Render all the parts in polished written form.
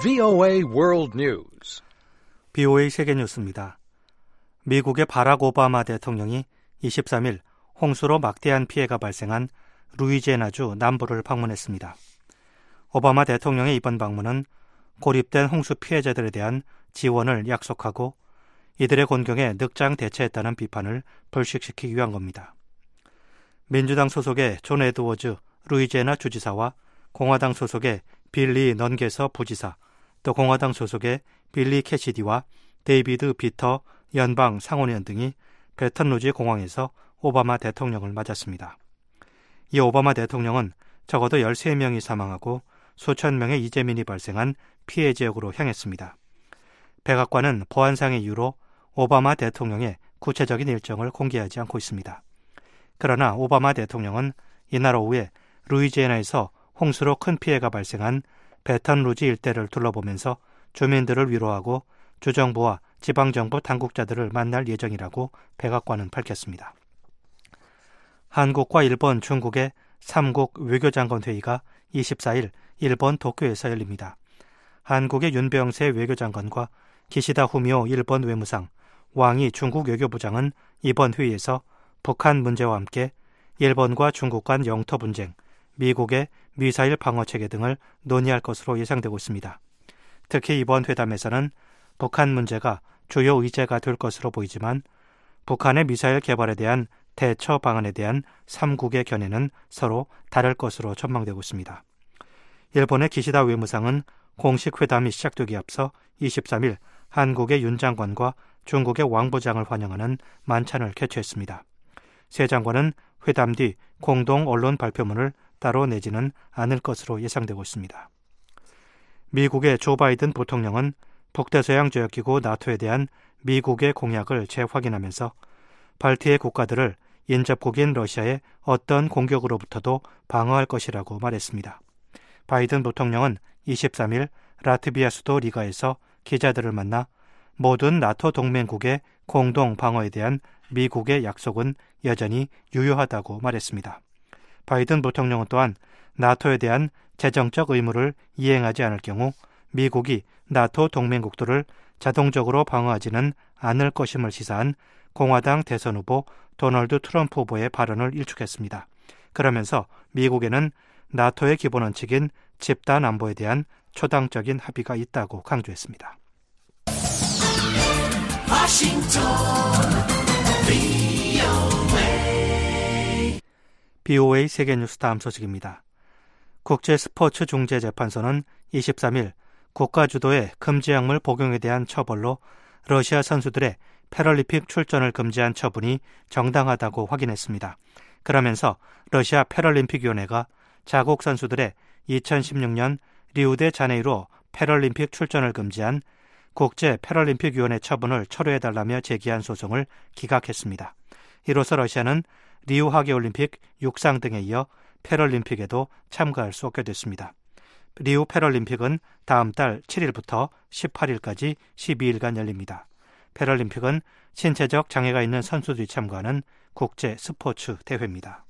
VOA World News. BOA 세계뉴스입니다. 미국의 바락 오바마 대통령이 23일 홍수로 막대한 피해가 발생한 루이지애나주 남부를 방문했습니다. 오바마 대통령의 이번 방문은 고립된 홍수 피해자들에 대한 지원을 약속하고 이들의 곤경에 늑장 대처했다는 비판을 불식시키기 위한 겁니다. 민주당 소속의 존 에드워즈 루이지애나 주지사와 공화당 소속의 빌리 넌게서 부지사, 또 공화당 소속의 빌리 캐시디와 데이비드 비터 연방 상원의원 등이 배턴루지 공항에서 오바마 대통령을 맞았습니다. 이 오바마 대통령은 적어도 13명이 사망하고 수천 명의 이재민이 발생한 피해 지역으로 향했습니다. 백악관은 보안상의 이유로 오바마 대통령의 구체적인 일정을 공개하지 않고 있습니다. 그러나 오바마 대통령은 이날 오후에 루이지애나에서 홍수로 큰 피해가 발생한 배턴루지 일대를 둘러보면서 주민들을 위로하고 주정부와 지방정부 당국자들을 만날 예정이라고 백악관은 밝혔습니다. 한국과 일본, 중국의 3국 외교장관 회의가 24일 일본 도쿄에서 열립니다. 한국의 윤병세 외교장관과 기시다 후미오 일본 외무상, 왕이 중국 외교부장은 이번 회의에서 북한 문제와 함께 일본과 중국 간 영토 분쟁, 미국의 미사일 방어 체계 등을 논의할 것으로 예상되고 있습니다. 특히 이번 회담에서는 북한 문제가 주요 의제가 될 것으로 보이지만 북한의 미사일 개발에 대한 대처 방안에 대한 3국의 견해는 서로 다를 것으로 전망되고 있습니다. 일본의 기시다 외무상은 공식 회담이 시작되기 앞서 23일 한국의 윤 장관과 중국의 왕 부장을 환영하는 만찬을 개최했습니다. 세 장관은 회담 뒤 공동 언론 발표문을 따로 내지는 않을 것으로 예상되고 있습니다. 미국의 조 바이든 부통령은 북대서양 조약기구 나토에 대한 미국의 공약을 재확인하면서 발트해 국가들을 인접국인 러시아의 어떤 공격으로부터도 방어할 것이라고 말했습니다. 바이든 부통령은 23일 라트비아 수도 리가에서 기자들을 만나 모든 나토 동맹국의 공동 방어에 대한 미국의 약속은 여전히 유효하다고 말했습니다. 바이든 부통령은 또한 나토에 대한 재정적 의무를 이행하지 않을 경우 미국이 나토 동맹국들을 자동적으로 방어하지는 않을 것임을 시사한 공화당 대선 후보 도널드 트럼프 후보의 발언을 일축했습니다. 그러면서 미국에는 나토의 기본 원칙인 집단 안보에 대한 초당적인 합의가 있다고 강조했습니다. BOA 세계뉴스 다음 소식입니다. 국제스포츠중재재판소는 23일 국가 주도의 금지 약물 복용에 대한 처벌로 러시아 선수들의 패럴림픽 출전을 금지한 처분이 정당하다고 확인했습니다. 그러면서 러시아 패럴림픽위원회가 자국 선수들의 2016년 리우데자네이루 패럴림픽 출전을 금지한 국제 패럴림픽위원회 처분을 철회해달라며 제기한 소송을 기각했습니다. 이로써 러시아는 리우 하계올림픽 육상 등에 이어 패럴림픽에도 참가할 수 없게 됐습니다. 리우 패럴림픽은 다음 달 7일부터 18일까지 12일간 열립니다. 패럴림픽은 신체적 장애가 있는 선수들이 참가하는 국제 스포츠 대회입니다.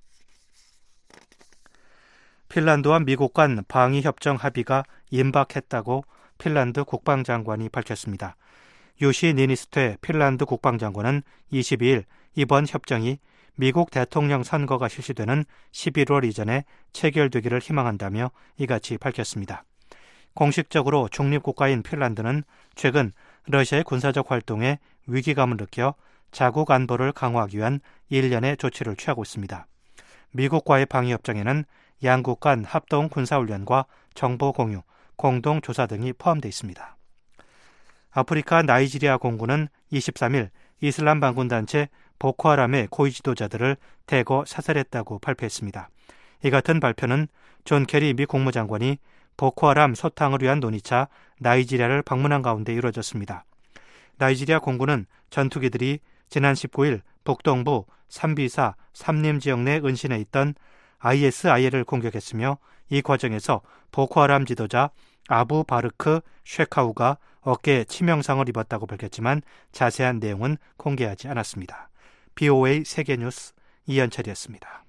핀란드와 미국 간 방위협정 합의가 임박했다고 핀란드 국방장관이 밝혔습니다. 유시 니니스퇴 핀란드 국방장관은 22일 이번 협정이 미국 대통령 선거가 실시되는 11월 이전에 체결되기를 희망한다며 이같이 밝혔습니다. 공식적으로 중립국가인 핀란드는 최근 러시아의 군사적 활동에 위기감을 느껴 자국 안보를 강화하기 위한 일련의 조치를 취하고 있습니다. 미국과의 방위협정에는 양국 간 합동 군사훈련과 정보 공유, 공동조사 등이 포함되어 있습니다. 아프리카 나이지리아 공군은 23일 이슬람 반군단체 보코하람의 고위 지도자들을 대거 사살했다고 발표했습니다. 이 같은 발표는 존 케리 미 국무장관이 보코하람 소탕을 위한 논의차 나이지리아를 방문한 가운데 이루어졌습니다. 나이지리아 공군은 전투기들이 지난 19일 북동부 삼비사 삼림 지역 내 은신해 있던 ISIL을 공격했으며 이 과정에서 보코하람 지도자 아부 바르크 쉐카우가 어깨에 치명상을 입었다고 밝혔지만 자세한 내용은 공개하지 않았습니다. BOA 세계뉴스 이현철이었습니다.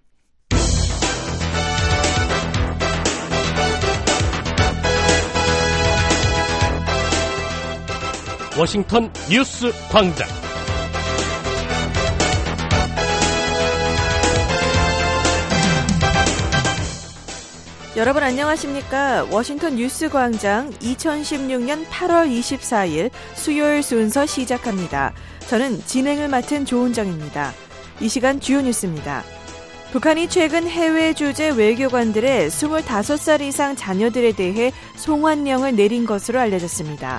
워싱턴 뉴스 광장. 여러분 안녕하십니까? 워싱턴 뉴스 광장 2016년 8월 24일 수요일 순서 시작합니다. 저는 진행을 맡은 조은정입니다. 이 시간 주요 뉴스입니다. 북한이 최근 해외 주재 외교관들의 25살 이상 자녀들에 대해 송환령을 내린 것으로 알려졌습니다.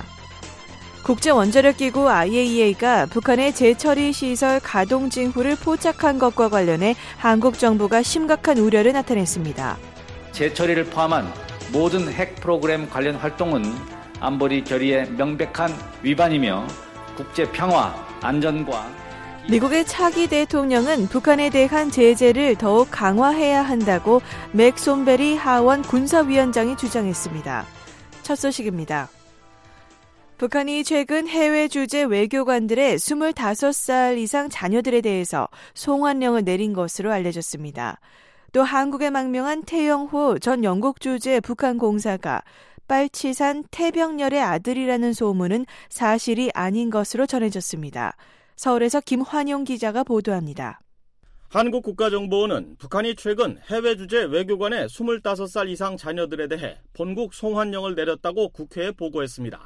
국제원자력기구 IAEA가 북한의 재처리 시설 가동 징후를 포착한 것과 관련해 한국 정부가 심각한 우려를 나타냈습니다. 재처리를 포함한 모든 핵 프로그램 관련 활동은 안보리 결의의 명백한 위반이며 국제 평화, 안전과 미국의 차기 대통령은 북한에 대한 제재를 더욱 강화해야 한다고 맥솜베리 하원 군사위원장이 주장했습니다. 첫 소식입니다. 북한이 최근 해외 주재 외교관들의 25살 이상 자녀들에 대해서 송환령을 내린 것으로 알려졌습니다. 또 한국에 망명한 태영호 전 영국 주재 북한 공사가 빨치산 태병렬의 아들이라는 소문은 사실이 아닌 것으로 전해졌습니다. 서울에서 김환용 기자가 보도합니다. 한국국가정보원은 북한이 최근 해외 주재 외교관의 25살 이상 자녀들에 대해 본국 송환령을 내렸다고 국회에 보고했습니다.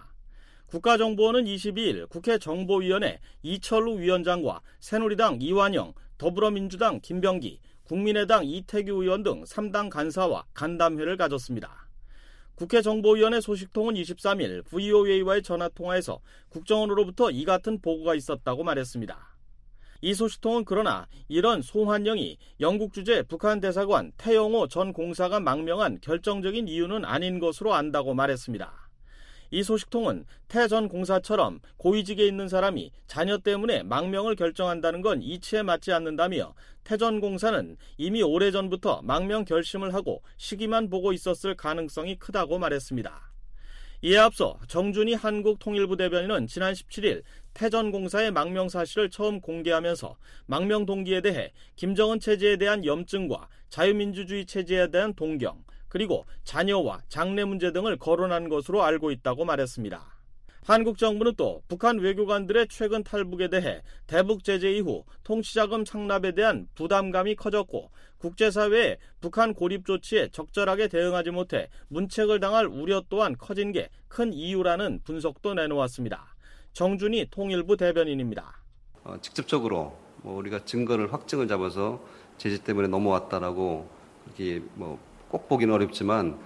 국가정보원은 22일 국회 정보위원회 이철우 위원장과 새누리당 이완영, 더불어민주당 김병기, 국민의당 이태규 의원 등 3당 간사와 간담회를 가졌습니다. 국회 정보위원회 소식통은 23일 VOA와의 전화통화에서 국정원으로부터 이 같은 보고가 있었다고 말했습니다. 이 소식통은 그러나 이런 송환령이 영국 주재 북한 대사관 태영호 전 공사가 망명한 결정적인 이유는 아닌 것으로 안다고 말했습니다. 이 소식통은 태 전 공사처럼 고위직에 있는 사람이 자녀 때문에 망명을 결정한다는 건 이치에 맞지 않는다며 태 전 공사는 이미 오래전부터 망명 결심을 하고 시기만 보고 있었을 가능성이 크다고 말했습니다. 이에 앞서 정준희 한국통일부 대변인은 지난 17일 태 전 공사의 망명 사실을 처음 공개하면서 망명 동기에 대해 김정은 체제에 대한 염증과 자유민주주의 체제에 대한 동경, 그리고 자녀와 장래 문제 등을 거론한 것으로 알고 있다고 말했습니다. 한국 정부는 또 북한 외교관들의 최근 탈북에 대해 대북 제재 이후 통치자금 상납에 대한 부담감이 커졌고 국제사회의 북한 고립 조치에 적절하게 대응하지 못해 문책을 당할 우려 또한 커진 게 큰 이유라는 분석도 내놓았습니다. 정준희 통일부 대변인입니다. 직접적으로 우리가 증거를 확증을 잡아서 제재 때문에 넘어왔다라고 그렇게 꼭 보기는 어렵지만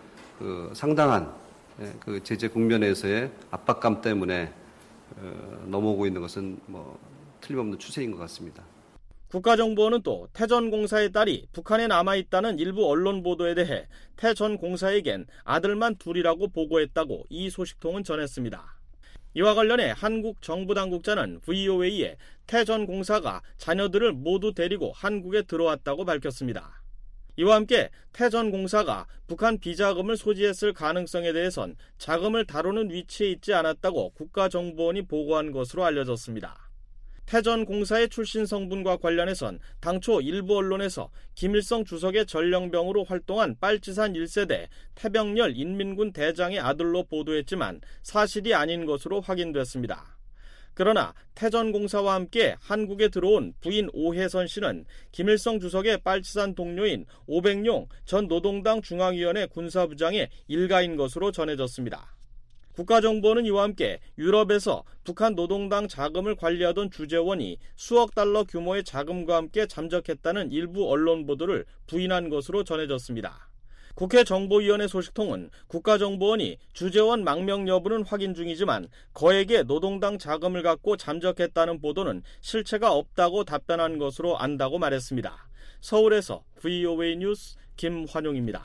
상당한 그 제재 국면에서의 압박감 때문에 넘어오고 있는 것은 틀림없는 추세인 것 같습니다. 국가정보원은 또 태 전 공사의 딸이 북한에 남아있다는 일부 언론 보도에 대해 태 전 공사에겐 아들만 둘이라고 보고했다고 이 소식통은 전했습니다. 이와 관련해 한국 정부 당국자는 VOA에 태 전 공사가 자녀들을 모두 데리고 한국에 들어왔다고 밝혔습니다. 이와 함께 태 전 공사가 북한 비자금을 소지했을 가능성에 대해선 자금을 다루는 위치에 있지 않았다고 국가정보원이 보고한 것으로 알려졌습니다. 태 전 공사의 출신 성분과 관련해선 당초 일부 언론에서 김일성 주석의 전령병으로 활동한 빨치산 1세대 태병렬 인민군 대장의 아들로 보도했지만 사실이 아닌 것으로 확인됐습니다. 그러나 태 전 공사와 함께 한국에 들어온 부인 오혜선 씨는 김일성 주석의 빨치산 동료인 오백용 전 노동당 중앙위원회 군사부장의 일가인 것으로 전해졌습니다. 국가정보원은 이와 함께 유럽에서 북한 노동당 자금을 관리하던 주재원이 수억 달러 규모의 자금과 함께 잠적했다는 일부 언론 보도를 부인한 것으로 전해졌습니다. 국회 정보위원회 소식통은 국가정보원이 주재원 망명 여부는 확인 중이지만 거액의 노동당 자금을 갖고 잠적했다는 보도는 실체가 없다고 답변한 것으로 안다고 말했습니다. 서울에서 VOA 뉴스 김환용입니다.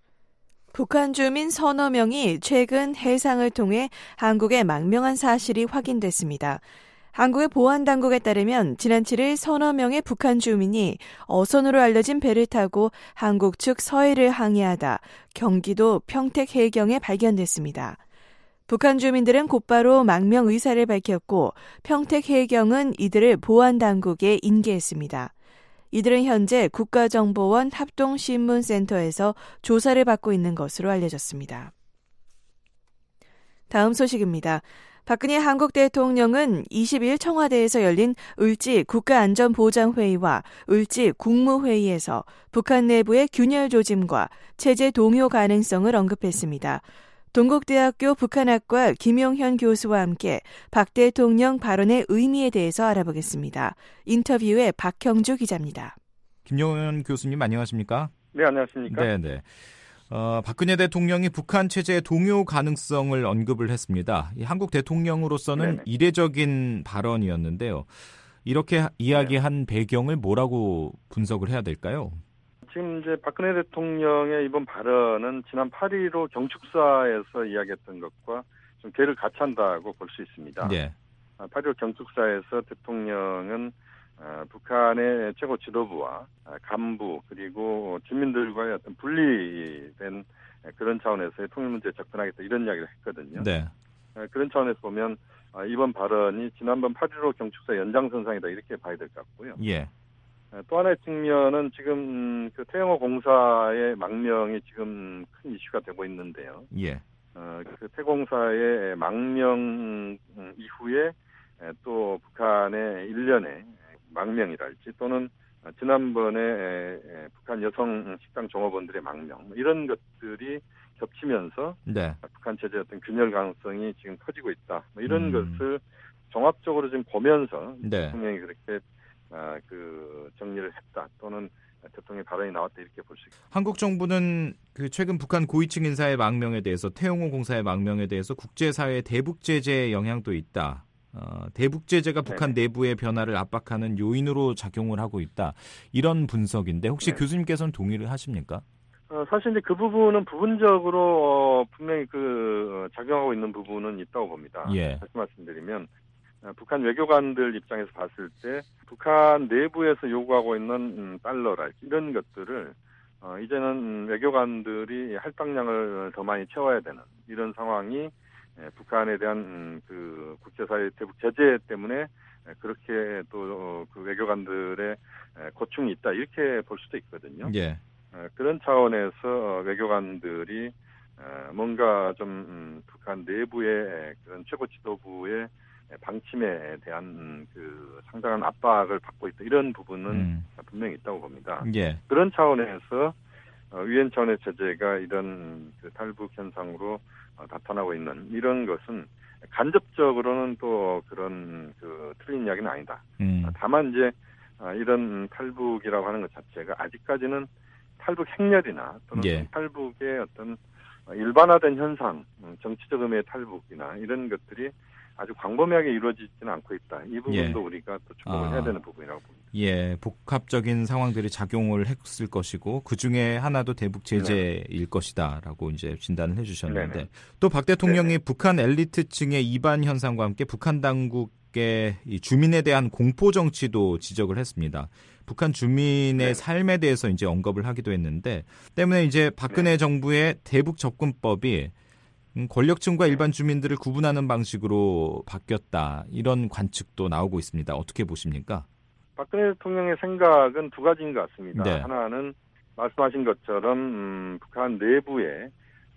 북한 주민 서너 명이 최근 해상을 통해 한국에 망명한 사실이 확인됐습니다. 한국의 보안당국에 따르면 지난 7일 서너 명의 북한 주민이 어선으로 알려진 배를 타고 한국 측 서해를 항해하다 경기도 평택 해경에 발견됐습니다. 북한 주민들은 곧바로 망명 의사를 밝혔고 평택 해경은 이들을 보안당국에 인계했습니다. 이들은 현재 국가정보원 합동신문센터에서 조사를 받고 있는 것으로 알려졌습니다. 다음 소식입니다. 박근혜 한국 대통령은 20일 청와대에서 열린 을지 국가안전보장회의와 을지 국무회의에서 북한 내부의 균열 조짐과 체제 동요 가능성을 언급했습니다. 동국대학교 북한학과 김용현 교수와 함께 박 대통령 발언의 의미에 대해서 알아보겠습니다. 인터뷰에 박형주 기자입니다. 김용현 교수님 안녕하십니까? 네, 안녕하십니까? 네네. 박근혜 대통령이 북한 체제의 동요 가능성을 언급을 했습니다. 한국 대통령으로서는 네네. 이례적인 발언이었는데요. 이렇게 이야기한 배경을 뭐라고 분석을 해야 될까요? 지금 이제 박근혜 대통령의 이번 발언은 지난 8.15 경축사에서 이야기했던 것과 좀 궤를 같이 한다고 볼 수 있습니다. 네. 8.15 경축사에서 대통령은 북한의 최고 지도부와 간부 그리고 주민들과의 어떤 분리된 그런 차원에서의 통일 문제에 접근하겠다 이런 이야기를 했거든요. 네. 그런 차원에서 보면 이번 발언이 지난번 8.15 경축사 연장선상이다 이렇게 봐야 될 것 같고요. 예. 또 하나의 측면은 지금 그 태영호 공사의 망명이 지금 큰 이슈가 되고 있는데요. 예. 그 태공사의 망명 이후에 또 북한의 일련의 망명이랄지 또는 지난번에 북한 여성 식당 종업원들의 망명 이런 것들이 겹치면서 네. 북한 체제의 어떤 균열 가능성이 지금 커지고 있다. 이런 것을 종합적으로 지금 보면서 네. 대통령이 그렇게 그 정리를 했다 또는 대통령의 발언이 나왔다 이렇게 볼 수 있습니다. 한국 정부는 그 최근 북한 고위층 인사의 망명에 대해서 태용호 공사의 망명에 대해서 국제사회의 대북 제재의 영향도 있다. 대북 제재가 북한 내부의 변화를 압박하는 요인으로 작용을 하고 있다. 이런 분석인데 혹시 교수님께서는 동의를 하십니까? 사실 이제 그 부분은 부분적으로 분명히 그 작용하고 있는 부분은 있다고 봅니다. 예. 다시 말씀드리면 북한 외교관들 입장에서 봤을 때 북한 내부에서 요구하고 있는 달러랄지 이런 것들을 이제는 외교관들이 할당량을 더 많이 채워야 되는 이런 상황이 북한에 대한 그 국제사회 대북 제재 때문에 그렇게 또 그 외교관들의 고충이 있다 이렇게 볼 수도 있거든요. 예. 그런 차원에서 외교관들이 뭔가 좀 북한 내부의 그런 최고 지도부의 방침에 대한 그 상당한 압박을 받고 있다 이런 부분은 분명히 있다고 봅니다. 예. 그런 차원에서 유엔 차원의 제재가 이런 그 탈북 현상으로 나타나고 있는 이런 것은 간접적으로는 또 그런 그 틀린 이야기는 아니다. 다만 이제 이런 탈북이라고 하는 것 자체가 아직까지는 탈북 행렬이나 또는 예. 탈북의 어떤 일반화된 현상, 정치적 의미의 탈북이나 이런 것들이 아주 광범위하게 이루어지지는 않고 있다. 이 부분도 우리가 또 주목을 해야 되는 부분이라고 봅니다. 예, 복합적인 상황들이 작용을 했을 것이고 그 중에 하나도 대북 제재일 것이다라고 이제 진단을 해주셨는데 또 박 대통령이 북한 엘리트층의 이반 현상과 함께 북한 당국의 이 주민에 대한 공포 정치도 지적을 했습니다. 북한 주민의 삶에 대해서 이제 언급을 하기도 했는데 때문에 이제 박근혜 정부의 대북 접근법이 권력층과 일반 주민들을 구분하는 방식으로 바뀌었다. 이런 관측도 나오고 있습니다. 어떻게 보십니까? 박근혜 대통령의 생각은 두 가지인 것 같습니다. 네. 하나는 말씀하신 것처럼 북한 내부에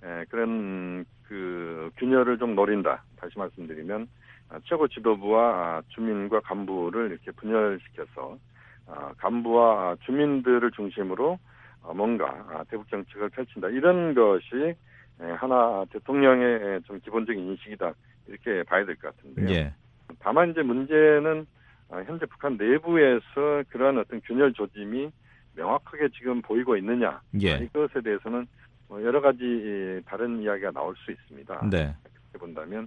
그런 그 균열을 좀 노린다. 다시 말씀드리면 최고 지도부와 주민과 간부를 이렇게 분열시켜서 간부와 주민들을 중심으로 뭔가 대북 정책을 펼친다. 이런 것이 하나 대통령의 좀 기본적인 인식이다 이렇게 봐야 될 것 같은데요. 예. 다만 이제 문제는 현재 북한 내부에서 그러한 어떤 균열 조짐이 명확하게 지금 보이고 있느냐 이것에 대해서는 여러 가지 다른 이야기가 나올 수 있습니다. 네. 그렇게 본다면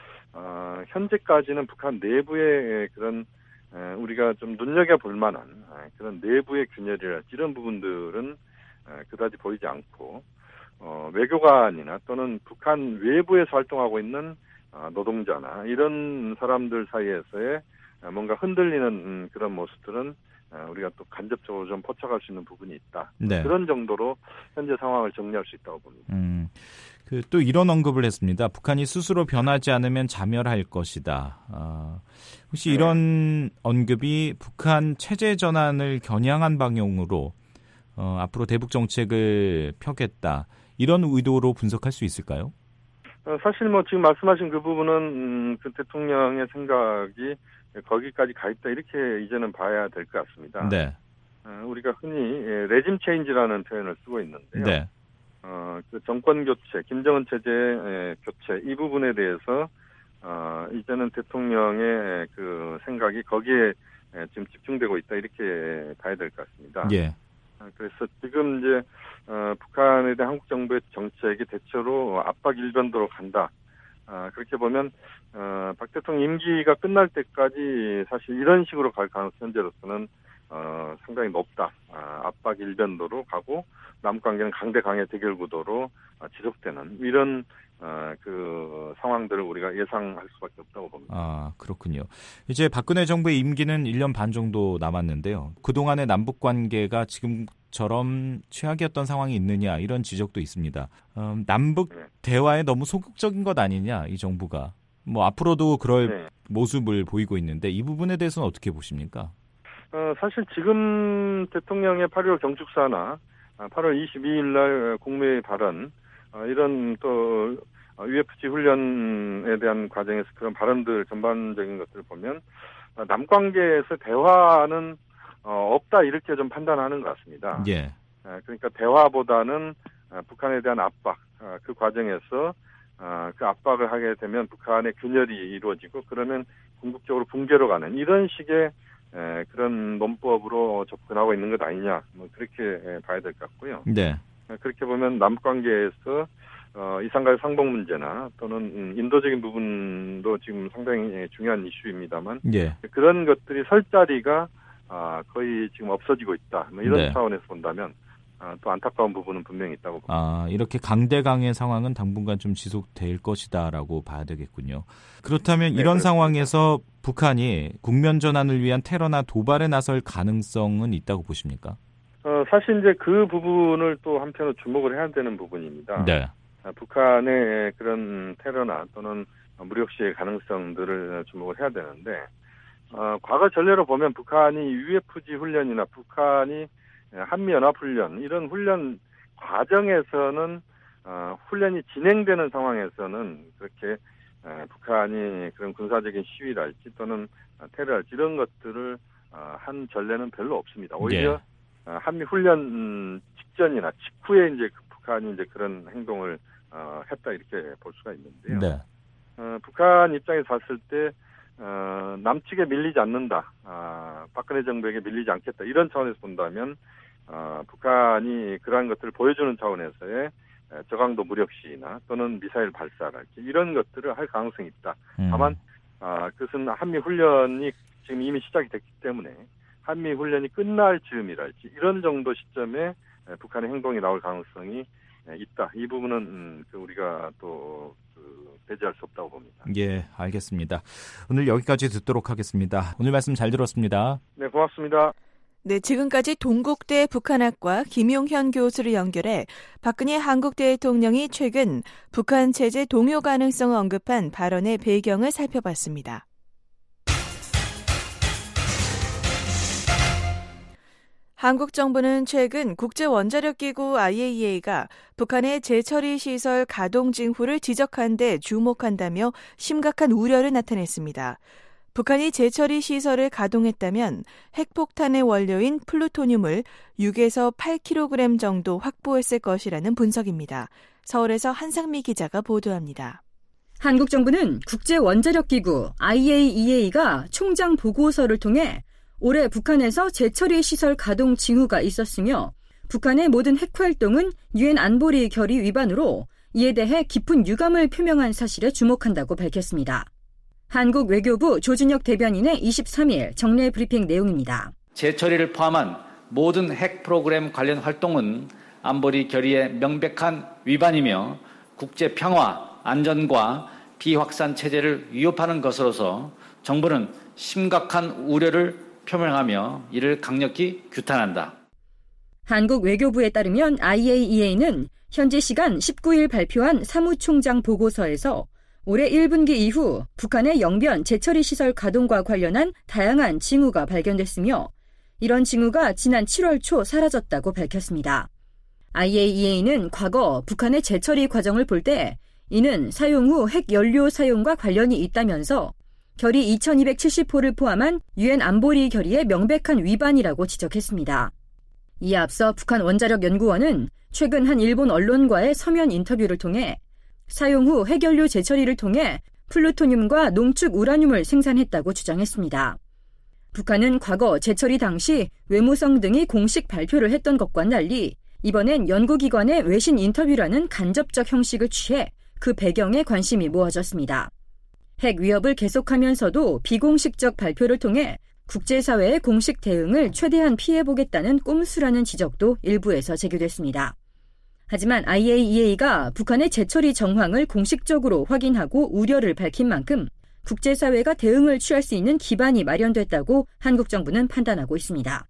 현재까지는 북한 내부의 그런 우리가 좀 눈여겨볼 만한 그런 내부의 균열이랄지 이런 부분들은 그다지 보이지 않고 외교관이나 또는 북한 외부에서 활동하고 있는 노동자나 이런 사람들 사이에서의 뭔가 흔들리는 그런 모습들은 우리가 또 간접적으로 좀 포착할 수 있는 부분이 있다. 네. 그런 정도로 현재 상황을 정리할 수 있다고 봅니다. 또 이런 언급을 했습니다. 북한이 스스로 변하지 않으면 자멸할 것이다. 혹시 이런 언급이 북한 체제 전환을 겨냥한 방향으로 앞으로 대북 정책을 펴겠다. 이런 의도로 분석할 수 있을까요? 사실 지금 말씀하신 그 부분은 그 대통령의 생각이 거기까지 가 있다 이렇게 이제는 봐야 될 것 같습니다. 네. 우리가 흔히 레짐 체인지라는 표현을 쓰고 있는데요. 네. 그 정권 교체, 김정은 체제 교체 이 부분에 대해서 이제는 대통령의 그 생각이 거기에 지금 집중되고 있다 이렇게 봐야 될 것 같습니다. 예. 그래서 지금 이제 북한에 대한 한국 정부의 정책이 대체로 압박 일변도로 간다. 그렇게 보면 박 대통령 임기가 끝날 때까지 사실 이런 식으로 갈 가능성 현재로서는 상당히 높다. 압박 일변도로 가고 남북 관계는 강대 강의 대결 구도로 지속되는 이런 그 상황들을 우리가 예상할 수밖에 없다고 봅니다. 그렇군요. 이제 박근혜 정부의 임기는 1년 반 정도 남았는데요. 그동안의 남북 관계가 지금처럼 최악이었던 상황이 있느냐 이런 지적도 있습니다. 남북 대화에 너무 소극적인 것 아니냐 이 정부가. 앞으로도 그럴 모습을 보이고 있는데 이 부분에 대해서는 어떻게 보십니까? 사실 지금 대통령의 8.15 경축사나 8월 22일 날 국무회의 발언 이런 또 UFG 훈련에 대한 과정에서 그런 발언들 전반적인 것들을 보면 남관계에서 대화는 없다 이렇게 좀 판단하는 것 같습니다. 예. 그러니까 대화보다는 북한에 대한 압박 그 과정에서 그 압박을 하게 되면 북한의 균열이 이루어지고 그러면 궁극적으로 붕괴로 가는 이런 식의 그런 논법으로 접근하고 있는 것 아니냐 그렇게 봐야 될 것 같고요. 네. 그렇게 보면 남북관계에서 이산가의 상봉 문제나 또는 인도적인 부분도 지금 상당히 중요한 이슈입니다만 예. 그런 것들이 설 자리가 거의 지금 없어지고 있다. 이런 차원에서 본다면 또 안타까운 부분은 분명히 있다고 봅니다. 이렇게 강대강의 상황은 당분간 좀 지속될 것이다라고 봐야 되겠군요. 그렇다면 이런 그렇습니다. 상황에서 북한이 국면 전환을 위한 테러나 도발에 나설 가능성은 있다고 보십니까? 사실 이제 그 부분을 또 한편으로 주목을 해야 되는 부분입니다. 네. 북한의 그런 테러나 또는 무력시의 가능성들을 주목을 해야 되는데 과거 전례로 보면 북한이 UFG 훈련이나 북한이 한미연합훈련 이런 훈련 과정에서는 훈련이 진행되는 상황에서는 그렇게 북한이 그런 군사적인 시위랄지 또는 테러랄지 이런 것들을 한 전례는 별로 없습니다. 오히려 한미훈련 직전이나 직후에 이제 북한이 이제 그런 행동을 했다 이렇게 볼 수가 있는데요. 네. 북한 입장에서 봤을 때 남측에 밀리지 않는다. 박근혜 정부에게 밀리지 않겠다. 이런 차원에서 본다면 북한이 그러한 것들을 보여주는 차원에서의 저강도 무력 시위나 또는 미사일 발사랄지 이런 것들을 할 가능성이 있다. 다만 그것은 한미훈련이 지금 이미 시작이 됐기 때문에 한미훈련이 끝날 즈음이랄지 이런 정도 시점에 북한의 행동이 나올 가능성이 있다. 이 부분은 우리가 또 배제할 수 없다고 봅니다. 예, 알겠습니다. 오늘 여기까지 듣도록 하겠습니다. 오늘 말씀 잘 들었습니다. 네, 고맙습니다. 네, 지금까지 동국대 북한학과 김용현 교수를 연결해 박근혜 한국 대통령이 최근 북한 체제 동요 가능성을 언급한 발언의 배경을 살펴봤습니다. 한국 정부는 최근 국제원자력기구 IAEA가 북한의 재처리 시설 가동 징후를 지적한 데 주목한다며 심각한 우려를 나타냈습니다. 북한이 재처리 시설을 가동했다면 핵폭탄의 원료인 플루토늄을 6에서 8kg 정도 확보했을 것이라는 분석입니다. 서울에서 한상미 기자가 보도합니다. 한국 정부는 국제원자력기구 IAEA가 총장 보고서를 통해 올해 북한에서 재처리 시설 가동 징후가 있었으며 북한의 모든 핵 활동은 유엔 안보리 결의 위반으로 이에 대해 깊은 유감을 표명한 사실에 주목한다고 밝혔습니다. 한국 외교부 조준혁 대변인의 23일 정례 브리핑 내용입니다. 재처리를 포함한 모든 핵 프로그램 관련 활동은 안보리 결의의 명백한 위반이며 국제 평화, 안전과 비확산 체제를 위협하는 것으로서 정부는 심각한 우려를 표명하며 이를 강력히 규탄한다. 한국 외교부에 따르면 IAEA는 현지 시간 19일 발표한 사무총장 보고서에서 올해 1분기 이후 북한의 영변 재처리 시설 가동과 관련한 다양한 징후가 발견됐으며 이런 징후가 지난 7월 초 사라졌다고 밝혔습니다. IAEA는 과거 북한의 재처리 과정을 볼 때 이는 사용 후 핵 연료 사용과 관련이 있다면서 결의 2270호를 포함한 유엔 안보리 결의의 명백한 위반이라고 지적했습니다. 이에 앞서 북한 원자력연구원은 최근 한 일본 언론과의 서면 인터뷰를 통해 사용 후 핵연료 재처리를 통해 플루토늄과 농축 우라늄을 생산했다고 주장했습니다. 북한은 과거 재처리 당시 외무성 등이 공식 발표를 했던 것과 달리 이번엔 연구기관의 외신 인터뷰라는 간접적 형식을 취해 그 배경에 관심이 모아졌습니다. 핵 위협을 계속하면서도 비공식적 발표를 통해 국제사회의 공식 대응을 최대한 피해보겠다는 꼼수라는 지적도 일부에서 제기됐습니다. 하지만 IAEA가 북한의 재처리 정황을 공식적으로 확인하고 우려를 밝힌 만큼 국제사회가 대응을 취할 수 있는 기반이 마련됐다고 한국 정부는 판단하고 있습니다.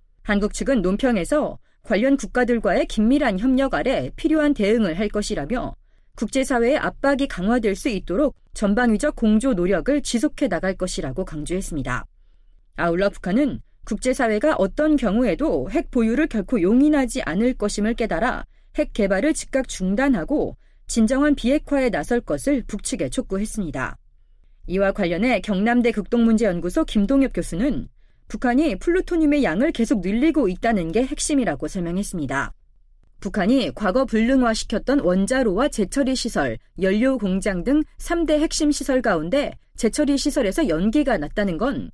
한국 측은 논평에서 관련 국가들과의 긴밀한 협력 아래 필요한 대응을 할 것이라며 국제사회의 압박이 강화될 수 있도록 전방위적 공조 노력을 지속해 나갈 것이라고 강조했습니다. 아울러 북한은 국제사회가 어떤 경우에도 핵 보유를 결코 용인하지 않을 것임을 깨달아 핵 개발을 즉각 중단하고 진정한 비핵화에 나설 것을 북측에 촉구했습니다. 이와 관련해 경남대 극동문제연구소 김동엽 교수는 북한이 플루토늄의 양을 계속 늘리고 있다는 게 핵심이라고 설명했습니다. 북한이 과거 불능화시켰던 원자로와 재처리 시설, 연료 공장 등 3대 핵심 시설 가운데 재처리 시설에서 연기가 났다는 건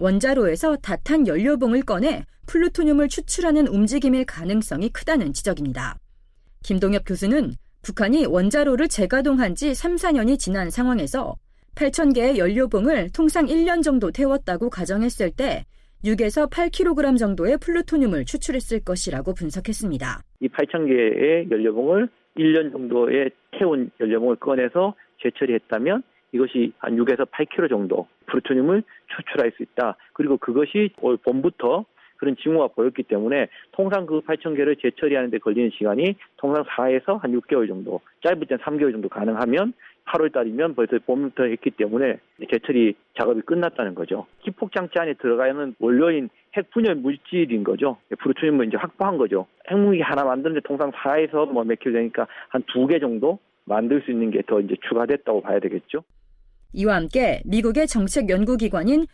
원자로에서 다탄 연료봉을 꺼내 플루토늄을 추출하는 움직임일 가능성이 크다는 지적입니다. 김동엽 교수는 북한이 원자로를 재가동한 지 3, 4년이 지난 상황에서 8,000개의 연료봉을 통상 1년 정도 태웠다고 가정했을 때 6에서 8kg 정도의 플루토늄을 추출했을 것이라고 분석했습니다. 이 8,000개의 연료봉을 1년 정도에 태운 연료봉을 꺼내서 재처리했다면 이것이 한 6에서 8kg 정도 플루토늄을 추출할 수 있다. 그리고 그것이 올 봄부터 그런 징후가 보였기 때문에 통상 그 8,000개를 재처리하는 데 걸리는 시간이 통상 4에서 한 6개월 정도, 짧을 땐 3개월 정도 가능하면 8월 달이면 벌써 봄부터 했기 때문에 재처리 작업이 끝났다는 거죠. 기폭장치 안에 들어가는 원료인 핵 분열 물질인 거죠. 플루토늄을 이제 확보한 거죠. 핵무기 하나 만드는데 통상 4에서 몇 킬로 되니까 한 2개 정도 만들 수 있는 게 더 이제 추가됐다고 봐야 되겠죠. 이와 함께 미국의 정책 연구기관인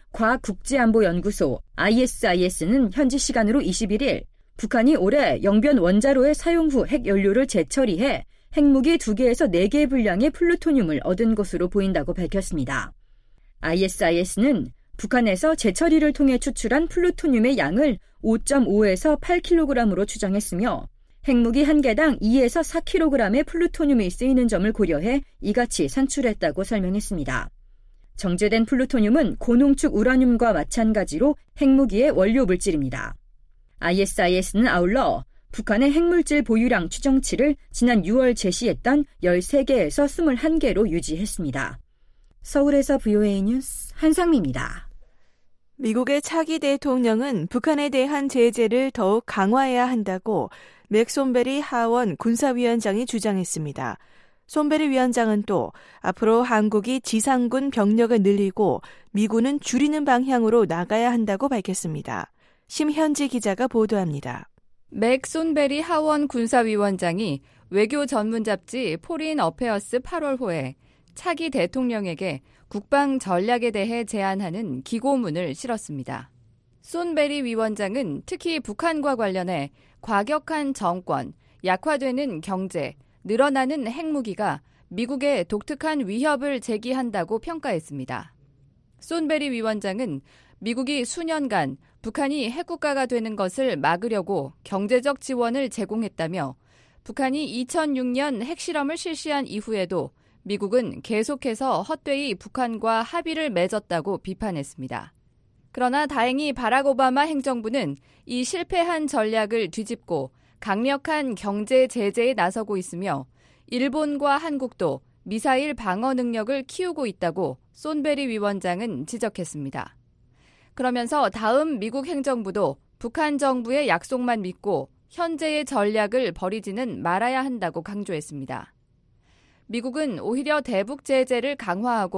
과학국제안보연구소 ISIS는 현지 시간으로 21일 북한이 올해 영변 원자로의 사용 후 핵연료를 재처리해 핵무기 2개에서 4개 분량의 플루토늄을 얻은 것으로 보인다고 밝혔습니다. ISIS는 북한에서 재처리를 통해 추출한 플루토늄의 양을 5.5에서 8kg으로 추정했으며 핵무기 한 개당 2에서 4kg의 플루토늄이 쓰이는 점을 고려해 이같이 산출했다고 설명했습니다. 정제된 플루토늄은 고농축 우라늄과 마찬가지로 핵무기의 원료 물질입니다. ISIS는 아울러 북한의 핵물질 보유량 추정치를 지난 6월 제시했던 13개에서 21개로 유지했습니다. 서울에서 VOA 뉴스 한상미입니다. 미국의 차기 대통령은 북한에 대한 제재를 더욱 강화해야 한다고 맥손베리 하원 군사위원장이 주장했습니다. 손베리 위원장은 또 앞으로 한국이 지상군 병력을 늘리고 미군은 줄이는 방향으로 나가야 한다고 밝혔습니다. 심현지 기자가 보도합니다. 맥손베리 하원 군사위원장이 외교 전문 잡지 포린 어페어스 8월호에 차기 대통령에게 국방 전략에 대해 제안하는 기고문을 실었습니다. 손베리 위원장은 특히 북한과 관련해 과격한 정권, 약화되는 경제, 늘어나는 핵무기가 미국의 독특한 위협을 제기한다고 평가했습니다. 손베리 위원장은 미국이 수년간 북한이 핵국가가 되는 것을 막으려고 경제적 지원을 제공했다며 북한이 2006년 핵실험을 실시한 이후에도 미국은 계속해서 헛되이 북한과 합의를 맺었다고 비판했습니다. 그러나 다행히 바락 오바마 행정부는 이 실패한 전략을 뒤집고 강력한 경제 제재에 나서고 있으며 일본과 한국도 미사일 방어 능력을 키우고 있다고 손베리 위원장은 지적했습니다. 그러면서 다음 미국 행정부도 북한 정부의 약속만 믿고 현재의 전략을 버리지는 말아야 한다고 강조했습니다. 미국은 오히려 대북 제재를 강화하고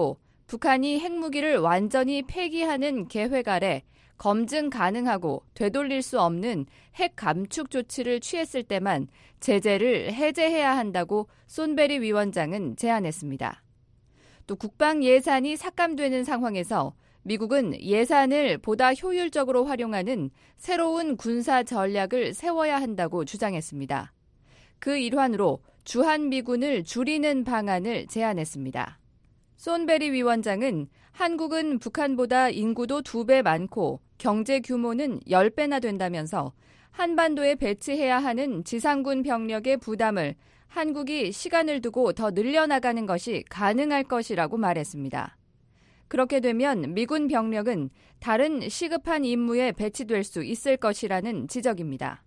북한이 핵무기를 완전히 폐기하는 계획 아래 검증 가능하고 되돌릴 수 없는 핵 감축 조치를 취했을 때만 제재를 해제해야 한다고 손베리 위원장은 제안했습니다. 또 국방 예산이 삭감되는 상황에서 미국은 예산을 보다 효율적으로 활용하는 새로운 군사 전략을 세워야 한다고 주장했습니다. 그 일환으로 주한미군을 줄이는 방안을 제안했습니다. 손베리 위원장은 한국은 북한보다 인구도 2배 많고 경제 규모는 10배나 된다면서 한반도에 배치해야 하는 지상군 병력의 부담을 한국이 시간을 두고 더 늘려나가는 것이 가능할 것이라고 말했습니다. 그렇게 되면 미군 병력은 다른 시급한 임무에 배치될 수 있을 것이라는 지적입니다.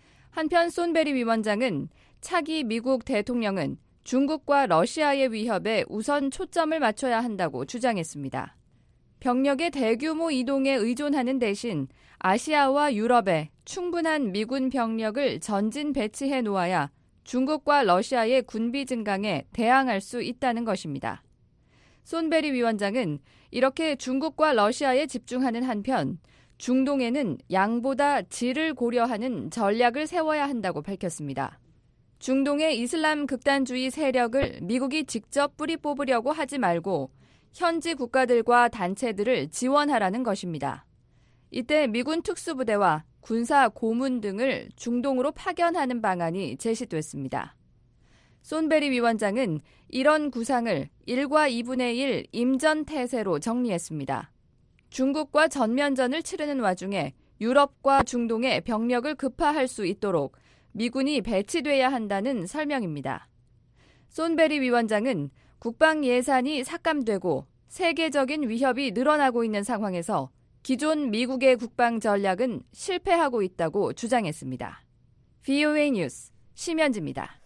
한편 손베리 위원장은 차기 미국 대통령은 중국과 러시아의 위협에 우선 초점을 맞춰야 한다고 주장했습니다. 병력의 대규모 이동에 의존하는 대신 아시아와 유럽에 충분한 미군 병력을 전진 배치해 놓아야 중국과 러시아의 군비 증강에 대항할 수 있다는 것입니다. 손베리 위원장은 이렇게 중국과 러시아에 집중하는 한편 중동에는 양보다 질을 고려하는 전략을 세워야 한다고 밝혔습니다. 중동의 이슬람 극단주의 세력을 미국이 직접 뿌리 뽑으려고 하지 말고 현지 국가들과 단체들을 지원하라는 것입니다. 이때 미군 특수부대와 군사 고문 등을 중동으로 파견하는 방안이 제시됐습니다. 손베리 위원장은 이런 구상을 1과 2분의 1 임전태세로 정리했습니다. 중국과 전면전을 치르는 와중에 유럽과 중동에 병력을 급파할 수 있도록 미군이 배치돼야 한다는 설명입니다. 손베리 위원장은 국방 예산이 삭감되고 세계적인 위협이 늘어나고 있는 상황에서 기존 미국의 국방 전략은 실패하고 있다고 주장했습니다. VOA 뉴스 심현지입니다.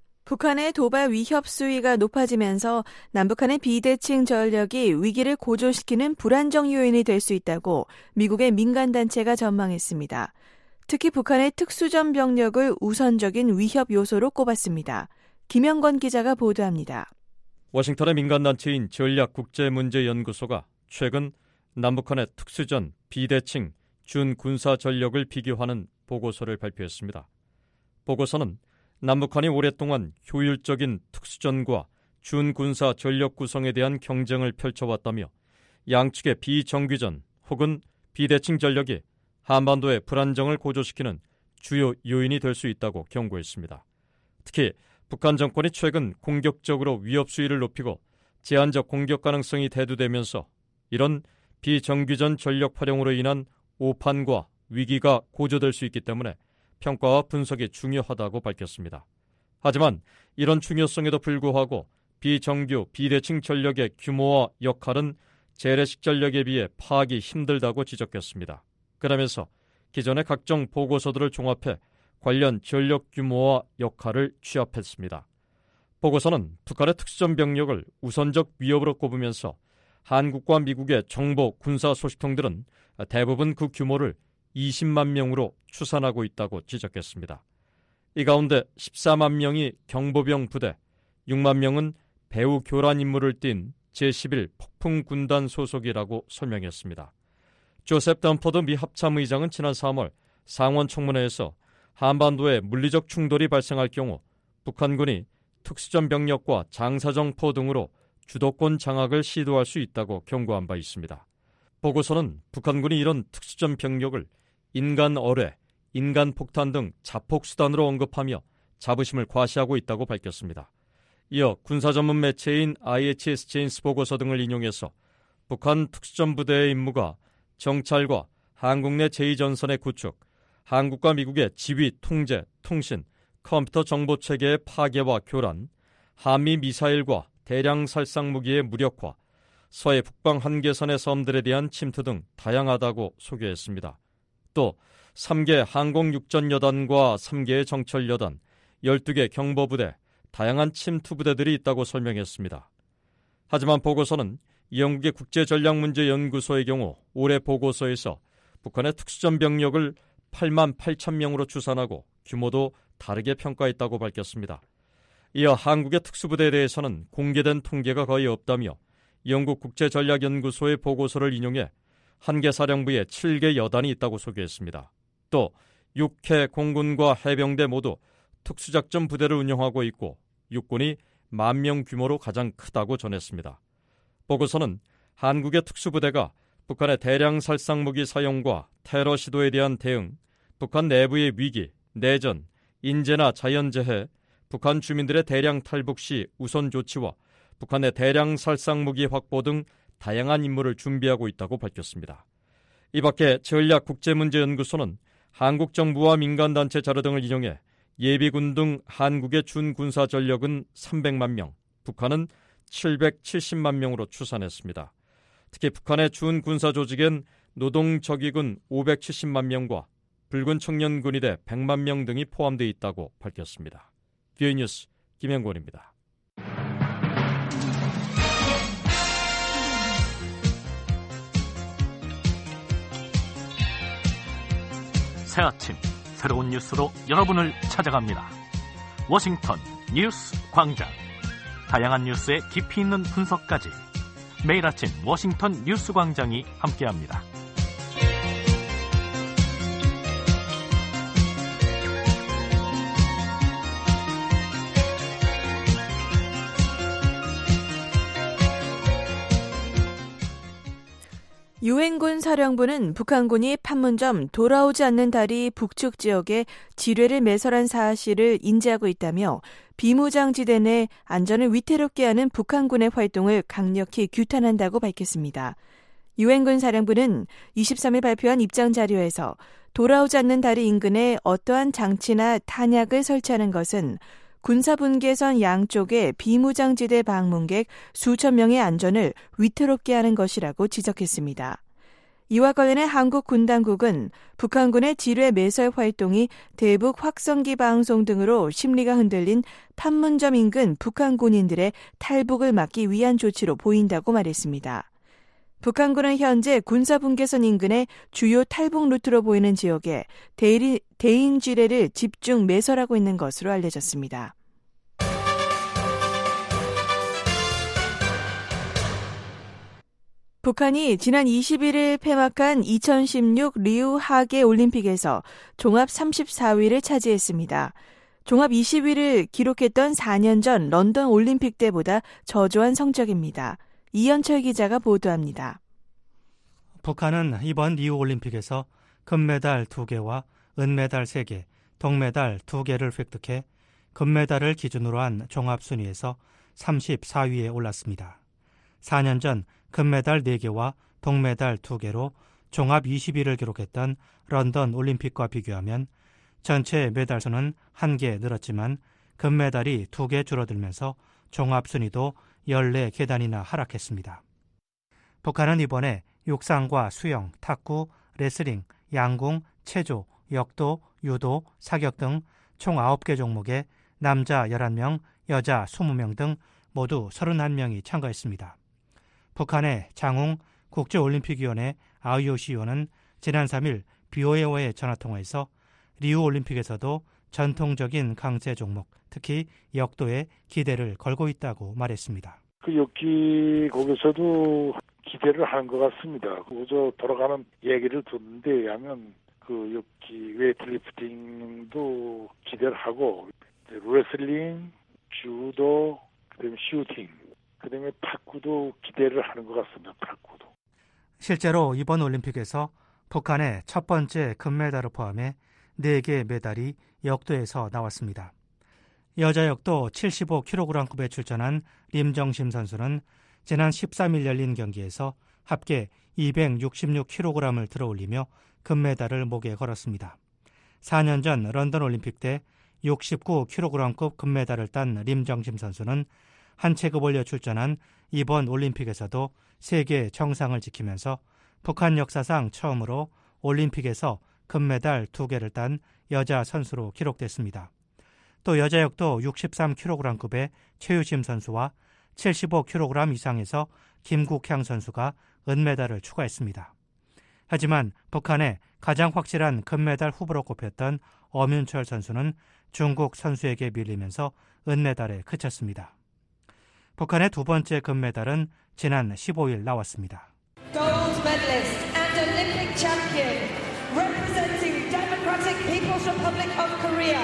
북한의 도발 위협 수위가 높아지면서 남북한의 비대칭 전력이 위기를 고조시키는 불안정 요인이 될 수 있다고 미국의 민간단체가 전망했습니다. 특히 북한의 특수전 병력을 우선적인 위협 요소로 꼽았습니다. 김영건 기자가 보도합니다. 워싱턴의 민간단체인 전략국제문제연구소가 최근 남북한의 특수전, 비대칭, 준군사 전력을 비교하는 보고서를 발표했습니다. 보고서는 남북한이 오랫동안 효율적인 특수전과 준군사 전력 구성에 대한 경쟁을 펼쳐왔다며 양측의 비정규전 혹은 비대칭 전력이 한반도의 불안정을 고조시키는 주요 요인이 될 수 있다고 경고했습니다. 특히 북한 정권이 최근 공격적으로 위협 수위를 높이고 제한적 공격 가능성이 대두되면서 이런 비정규전 전력 활용으로 인한 오판과 위기가 고조될 수 있기 때문에 평가와 분석이 중요하다고 밝혔습니다. 하지만 이런 중요성에도 불구하고 비정규, 비대칭 전력의 규모와 역할은 재래식 전력에 비해 파악이 힘들다고 지적했습니다. 그러면서 기존의 각종 보고서들을 종합해 관련 전력 규모와 역할을 취합했습니다. 보고서는 북한의 특수전 병력을 우선적 위협으로 꼽으면서 한국과 미국의 정보 군사 소식통들은 대부분 그 규모를 20만 명으로 추산하고 있다고 지적했습니다. 이 가운데 14만 명이 경보병 부대, 6만 명은 배후 교란 임무를 띈 제11 폭풍군단 소속이라고 설명했습니다. 조셉 덤포드 미 합참의장은 지난 3월 상원 청문회에서 한반도에 물리적 충돌이 발생할 경우 북한군이 특수전 병력과 장사정포 등으로 주도권 장악을 시도할 수 있다고 경고한 바 있습니다. 보고서는 북한군이 이런 특수전 병력을 인간 어뢰, 인간 폭탄 등 자폭 수단으로 언급하며 자부심을 과시하고 있다고 밝혔습니다. 이어 군사 전문 매체인 IHS 제인스 보고서 등을 인용해서 북한 특수전 부대의 임무가 정찰과 한국 내 제2전선의 구축, 한국과 미국의 지휘, 통제, 통신, 컴퓨터 정보체계의 파괴와 교란, 한미 미사일과 대량 살상 무기의 무력화, 서해 북방 한계선의 섬들에 대한 침투 등 다양하다고 소개했습니다. 또 3개 항공육전여단과 3개의 정찰여단, 12개 경보부대, 다양한 침투부대들이 있다고 설명했습니다. 하지만 보고서는 영국의 국제전략문제연구소의 경우 올해 보고서에서 북한의 특수전 병력을 8만 8천 명으로 추산하고 규모도 다르게 평가했다고 밝혔습니다. 이어 한국의 특수부대에 대해서는 공개된 통계가 거의 없다며 영국 국제전략연구소의 보고서를 인용해 한개 사령부에 7개 여단이 있다고 소개했습니다. 또 6회 공군과 해병대 모두 특수작전 부대를 운영하고 있고 육군이 10,000명 규모로 가장 크다고 전했습니다. 보고서는 한국의 특수부대가 북한의 대량 살상무기 사용과 테러 시도에 대한 대응, 북한 내부의 위기, 내전, 인재나 자연재해, 북한 주민들의 대량 탈북 시 우선 조치와 북한의 대량 살상무기 확보 등 다양한 임무를 준비하고 있다고 밝혔습니다. 이 밖에 전략국제문제연구소는 한국 정부와 민간단체 자료 등을 인용해 예비군 등 한국의 준군사 전력은 300만 명, 북한은 770만 명으로 추산했습니다. 특히 북한의 준군사 조직엔 노동적위군 570만 명과 붉은 청년군의대 100만 명 등이 포함되어 있다고 밝혔습니다. VOA 뉴스 김영권입니다. 새 아침 새로운 뉴스로 여러분을 찾아갑니다. 워싱턴 뉴스 광장. 다양한 뉴스의 깊이 있는 분석까지 매일 아침 워싱턴 뉴스 광장이 함께합니다. 유엔군 사령부는 북한군이 판문점 돌아오지 않는 다리 북측 지역에 지뢰를 매설한 사실을 인지하고 있다며 비무장지대 내 안전을 위태롭게 하는 북한군의 활동을 강력히 규탄한다고 밝혔습니다. 유엔군 사령부는 23일 발표한 입장 자료에서 돌아오지 않는 다리 인근에 어떠한 장치나 탄약을 설치하는 것은 군사분계선 양쪽의 비무장지대 방문객 수천 명의 안전을 위태롭게 하는 것이라고 지적했습니다. 이와 관련해 한국 군 당국은 북한군의 지뢰 매설 활동이 대북 확성기 방송 등으로 심리가 흔들린 판문점 인근 북한 군인들의 탈북을 막기 위한 조치로 보인다고 말했습니다. 북한군은 현재 군사분계선 인근의 주요 탈북 루트로 보이는 지역에 대인 지뢰를 집중 매설하고 있는 것으로 알려졌습니다. 북한이 지난 21일 폐막한 2016 리우 하계 올림픽에서 종합 34위를 차지했습니다. 종합 20위를 기록했던 4년 전 런던 올림픽 때보다 저조한 성적입니다. 이현철 기자가 보도합니다. 북한은 이번 리우 올림픽에서 금메달 2개와 은메달 3개, 동메달 2개를 획득해 금메달을 기준으로 한 종합순위에서 34위에 올랐습니다. 4년 전 금메달 4개와 동메달 2개로 종합 20위를 기록했던 런던 올림픽과 비교하면 전체 메달 수는 1개 늘었지만 금메달이 2개 줄어들면서 종합 순위도 14계단이나 하락했습니다. 북한은 이번에 육상과 수영, 탁구, 레슬링, 양궁, 체조, 역도, 유도, 사격 등 총 9개 종목에 남자 11명, 여자 20명 등 모두 31명이 참가했습니다. 북한의 장웅 국제올림픽위원회 IOC 위원은 지난 3일 BOA와의 전화통화에서 리우 올림픽에서도 전통적인 강세 종목, 특히 역도에 기대를 걸고 있다고 말했습니다. 그 역기 거기서도 기대를 하는 것 같습니다. 그저 돌아가는 얘기를 듣는데 의하면 그 역기 웨이트리프팅도 기대를 하고 레슬링, 주도, 그다음에 슈팅, 그다음에 탁구도 기대를 하는 것 같습니다. 탁구도. 실제로 이번 올림픽에서 북한의 첫 번째 금메달을 포함해 4개 메달이 역도에서 나왔습니다. 여자 역도 75kg급에 출전한 림정심 선수는 지난 13일 열린 경기에서 합계 266kg을 들어올리며 금메달을 목에 걸었습니다. 4년 전 런던 올림픽 때 69kg급 금메달을 딴 림정심 선수는 한 체급 올려 출전한 이번 올림픽에서도 세계 정상을 지키면서 북한 역사상 처음으로 올림픽에서 금메달 2개를 딴 여자 선수로 기록됐습니다. 또 여자 역도 63kg급의 최유심 선수와 75kg 이상에서 김국향 선수가 은메달을 추가했습니다. 하지만 북한의 가장 확실한 금메달 후보로 꼽혔던 엄윤철 선수는 중국 선수에게 밀리면서 은메달에 그쳤습니다. 북한의 두 번째 금메달은 지난 15일 나왔습니다. Gold medalist and Olympic champion representing Democratic People's Republic of Korea.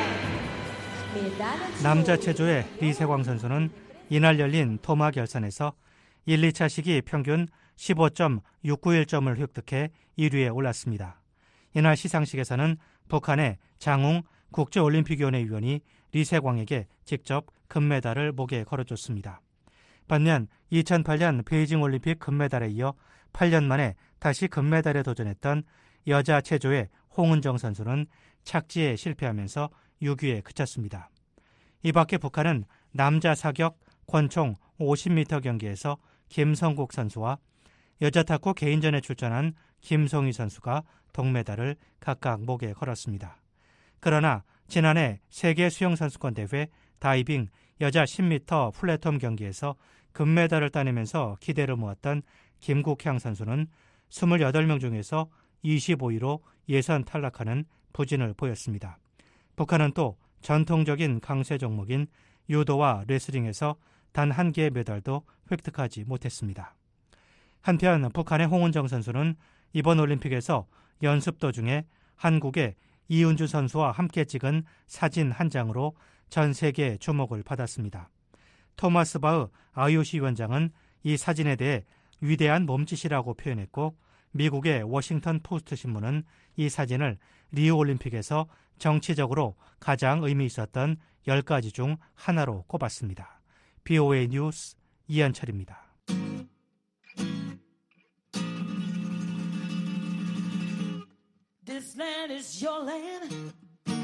남자 체조의 리세광 선수는 이날 열린 토마 결선에서 1, 2차 시기 평균 15.691점을 획득해 1위에 올랐습니다. 이날 시상식에서는 북한의 장웅 국제올림픽위원회 위원이 리세광에게 직접 금메달을 목에 걸어줬습니다. 반면 2008년 베이징 올림픽 금메달에 이어 8년 만에 다시 금메달에 도전했던 여자 체조의 홍은정 선수는 착지에 실패하면서 6위에 그쳤습니다. 이 밖에 북한은 남자 사격 권총 50m 경기에서 김성국 선수와 여자 탁구 개인전에 출전한 김송희 선수가 동메달을 각각 목에 걸었습니다. 그러나 지난해 세계 수영선수권 대회 다이빙 여자 10m 플랫홈 경기에서 금메달을 따내면서 기대를 모았던 김국향 선수는 28명 중에서 25위로 예선 탈락하는 부진을 보였습니다. 북한은 또 전통적인 강세 종목인 유도와 레슬링에서 단 한 개의 메달도 획득하지 못했습니다. 한편 북한의 홍은정 선수는 이번 올림픽에서 연습 도중에 한국의 이은주 선수와 함께 찍은 사진 한 장으로 전 세계의 주목을 받았습니다. 토마스 바흐 IOC 위원장은 이 사진에 대해 위대한 몸짓이라고 표현했고 미국의 워싱턴 포스트 신문은 이 사진을 리우 올림픽에서 정치적으로 가장 의미 있었던 10가지 중 하나로 꼽았습니다. BOA 뉴스 이현철입니다. This land is your land.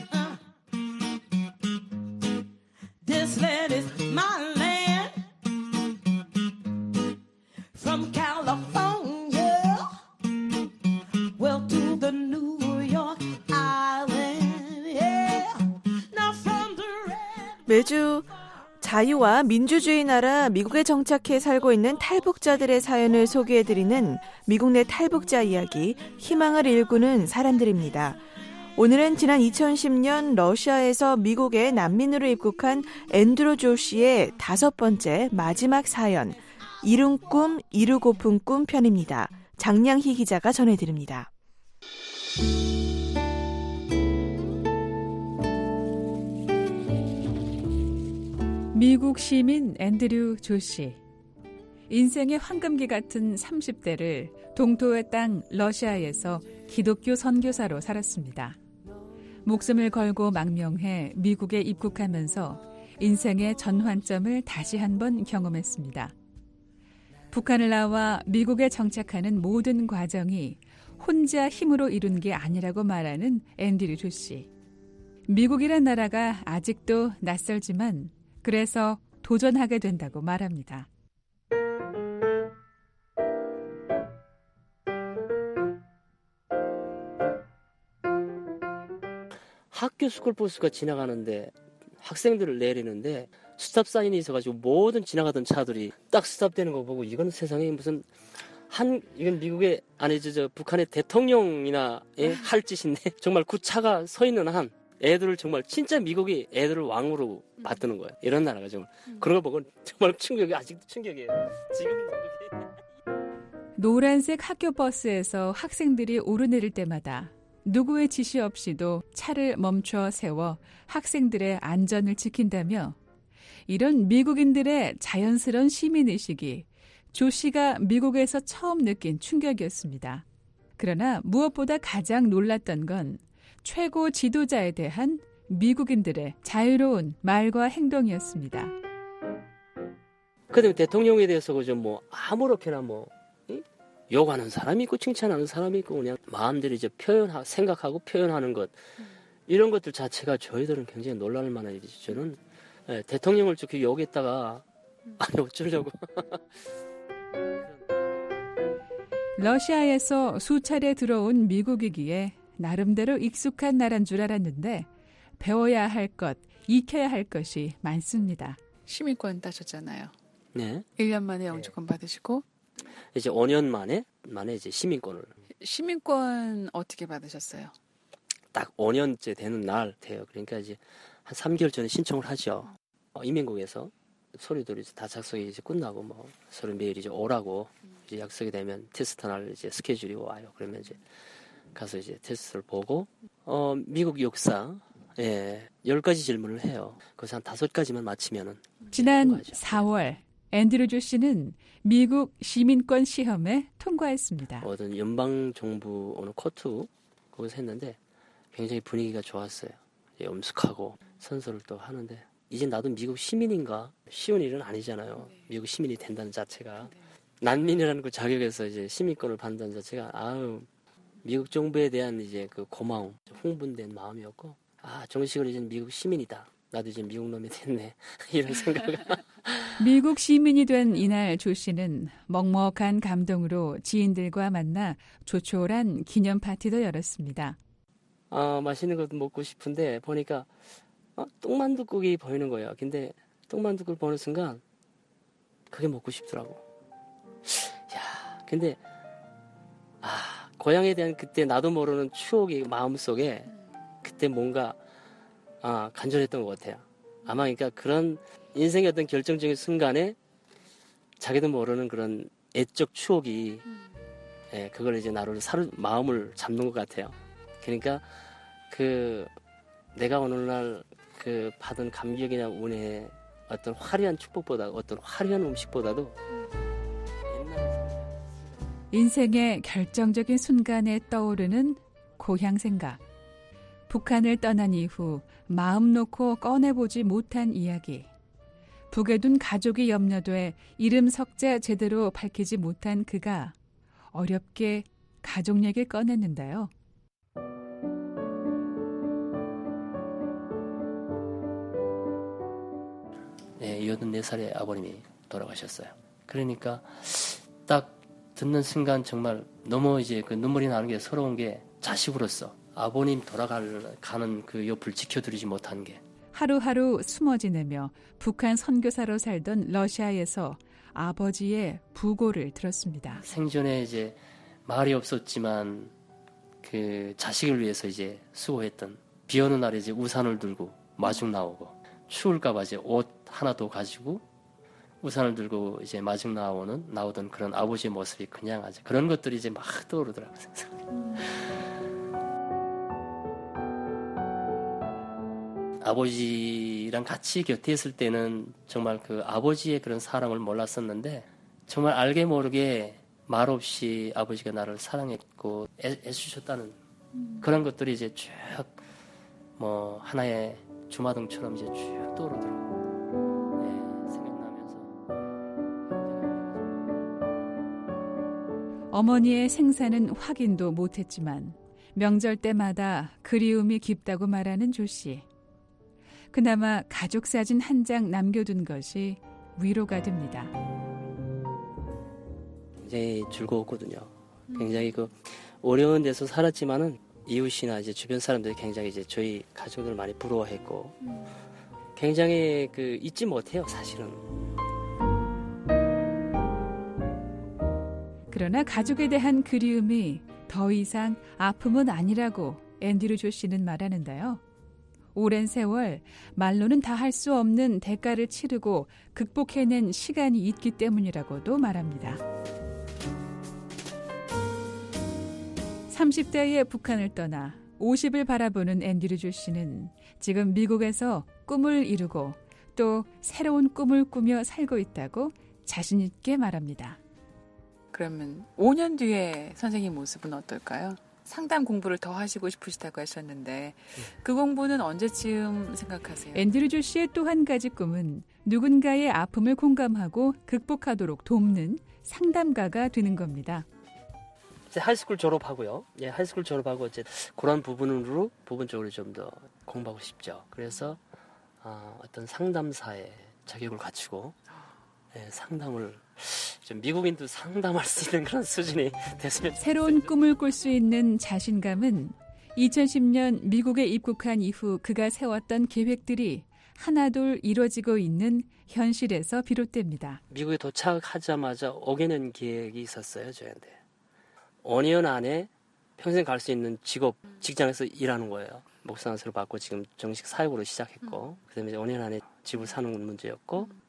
This land is my land. From California, well to the New York Island. Yeah. Now from the red. 매주 자유와 민주주의 나라 미국에 정착해 살고 있는 탈북자들의 사연을 소개해드리는 미국 내 탈북자 이야기, 희망을 일구는 사람들입니다. 오늘은 지난 2010년 러시아에서 미국에 난민으로 입국한 앤드루 조시의 5번째 마지막 사연, 이룬 꿈, 이루고픈 꿈 편입니다. 장량희 기자가 전해드립니다. 미국 시민 앤드류 조시. 인생의 황금기 같은 30대를 동토의 땅 러시아에서 기독교 선교사로 살았습니다. 목숨을 걸고 망명해 미국에 입국하면서 인생의 전환점을 다시 한번 경험했습니다. 북한을 나와 미국에 정착하는 모든 과정이 혼자 힘으로 이룬 게 아니라고 말하는 앤드류 조시. 미국이란 나라가 아직도 낯설지만 그래서 도전하게 된다고 말합니다. 학교 스쿨버스가 지나가는데 학생들을 내리는데 스탑 사인이 있어가지고 모든 지나가던 차들이 딱 스탑되는 거 보고 이건 세상에 무슨 이건 미국의 북한의 대통령이나 할 짓인데 정말 그 차가 서 있는 한 애들을 정말 진짜 미국이 애들을 왕으로 받드는 거예요. 이런 나라가 정말 그런 거 보고 정말 충격이 아직도 충격이에요. 지금 노란색 학교 버스에서 학생들이 오르내릴 때마다 누구의 지시 없이도 차를 멈춰 세워 학생들의 안전을 지킨다며 이런 미국인들의 자연스러운 시민의식이 조 씨가 미국에서 처음 느낀 충격이었습니다. 그러나 무엇보다 가장 놀랐던 건 최고 지도자에 대한 미국인들의 자유로운 말과 행동이었습니다. 그다음에 대통령에 대해서 그저 아무렇게나 욕하는 사람이 있고 칭찬하는 사람이 있고 그냥 마음대로 이제 생각하고 표현하는 것 이런 것들 자체가 저희들은 굉장히 놀랄 만한 일이죠. 저는 대통령을 저렇게 욕했다가 아니 어쩌려고. 러시아에서 수차례 들어온 미국이기에 나름대로 익숙한 나라인 줄 알았는데 배워야 할 것, 익혀야 할 것이 많습니다. 시민권 따셨잖아요. 네. 1년 만에 영주권 받으시고 이제 5년 만에 이제 시민권을. 시민권 어떻게 받으셨어요? 딱 5년째 되는 날 돼요. 그러니까 이제 한 3개월 전에 신청을 하죠. 이민국에서. 서류들이 다 작성이 이제 끝나고 뭐 서류 매일 이제 오라고 이제 약속이 되면 테스트 날 이제 스케줄이 와요. 그러면 이제 가서 이제 테스트를 보고 미국 역사 10가지 질문을 해요. 그래서 한 5가지만 맞히면은 지난 4월 앤드류 조 씨는 미국 시민권 시험에 통과했습니다. 어떤 연방 정부 어느 코트 거기서 했는데 굉장히 분위기가 좋았어요. 엄숙하고 선서를 또 하는데 이제 나도 미국 시민인가? 쉬운 일은 아니잖아요. 미국 시민이 된다는 자체가. 난민이라는 그 자격에서 이제 시민권을 받는다는 자체가 미국 정부에 대한 이제 그 고마움, 흥분된 마음이었고 정식으로 이제 미국 시민이다. 나도 이제 미국 놈이 됐네. 이런 생각을. 미국 시민이 된 이날 조 씨는 먹먹한 감동으로 지인들과 만나 조촐한 기념 파티도 열었습니다. 맛있는 것도 먹고 싶은데 보니까 똥만둣국이 보이는 거예요. 근데 똥만둣국을 보는 순간 그게 먹고 싶더라고. 근데 고향에 대한 그때 나도 모르는 추억이 마음속에 그때 뭔가 간절했던 것 같아요. 아마 그러니까 그런 인생의 어떤 결정적인 순간에 자기도 모르는 그런 애적 추억이 그걸 이제 나를 마음을 잡는 것 같아요. 그러니까 내가 오늘날 받은 감격이나 운의 어떤 화려한 축복보다 어떤 화려한 음식보다도 인생의 결정적인 순간에 떠오르는 고향 생각. 북한을 떠난 이후 마음 놓고 꺼내보지 못한 이야기. 북에 둔 가족이 염려돼 이름 석자 제대로 밝히지 못한 그가 어렵게 가족 얘기를 꺼냈는데요. 네, 84살의 아버님이 돌아가셨어요. 그러니까 딱 듣는 순간 정말 너무 이제 그 눈물이 나는 게 서러운 게 자식으로서 아버님 돌아가는 그 옆을 지켜드리지 못한 게 하루하루 숨어 지내며 북한 선교사로 살던 러시아에서 아버지의 부고를 들었습니다. 생전에 이제 말이 없었지만 그 자식을 위해서 이제 수고했던 비 오는 날에 이제 우산을 들고 마중 나오고 추울까봐 이제 옷 하나 더 가지고 우산을 들고 이제 마중 나오던 그런 아버지의 모습이 그냥 아주 그런 것들이 이제 막 떠오르더라고요. 아버지랑 같이 곁에 있을 때는 정말 그 아버지의 그런 사랑을 몰랐었는데 정말 알게 모르게 말없이 아버지가 나를 사랑했고 애쓰셨다는 그런 것들이 이제 쭉 뭐 하나의 주마등처럼 이제 쭉 떠오르더라고요. 네, 생각나면서 어머니의 생사는 확인도 못했지만 명절 때마다 그리움이 깊다고 말하는 조 씨. 그나마 가족 사진 한 장 남겨둔 것이 위로가 됩니다. 굉장히 즐거웠거든요. 굉장히 그 어려운 데서 살았지만은 이웃이나 이제 주변 사람들이 굉장히 이제 저희 가족을 많이 부러워했고 굉장히 그 잊지 못해요, 사실은. 그러나 가족에 대한 그리움이 더 이상 아픔은 아니라고 앤드류 조 씨는 말하는데요. 오랜 세월 말로는 다 할 수 없는 대가를 치르고 극복해낸 시간이 있기 때문이라고도 말합니다. 30대에 북한을 떠나 50을 바라보는 앤드류 조 씨는 지금 미국에서 꿈을 이루고 또 새로운 꿈을 꾸며 살고 있다고 자신 있게 말합니다. 그러면 5년 뒤에 선생님 모습은 어떨까요? 상담 공부를 더 하시고 싶으시다고 하셨는데 그 공부는 언제쯤 생각하세요? 앤드류 조 씨의 또 한 가지 꿈은 누군가의 아픔을 공감하고 극복하도록 돕는 상담가가 되는 겁니다. 이제 하이스쿨 졸업하고요. 하이스쿨 졸업하고 이제 그런 부분적으로 좀 더 공부하고 싶죠. 그래서 어떤 상담사의 자격을 갖추고 상담을 좀 미국인도 상담할 수 있는 그런 수준이 됐으면 좋겠어요. 새로운 꿈을 꿀 수 있는 자신감은 2010년 미국에 입국한 이후 그가 세웠던 계획들이 하나둘 이뤄지고 있는 현실에서 비롯됩니다. 미국에 도착하자마자 오게는 계획이 있었어요, 저한테. 5년 안에 평생 갈 수 있는 직장에서 일하는 거예요. 목사안수를 받고 지금 정식 사역으로 시작했고, 그다음에 5년 안에 집을 사는 문제였고,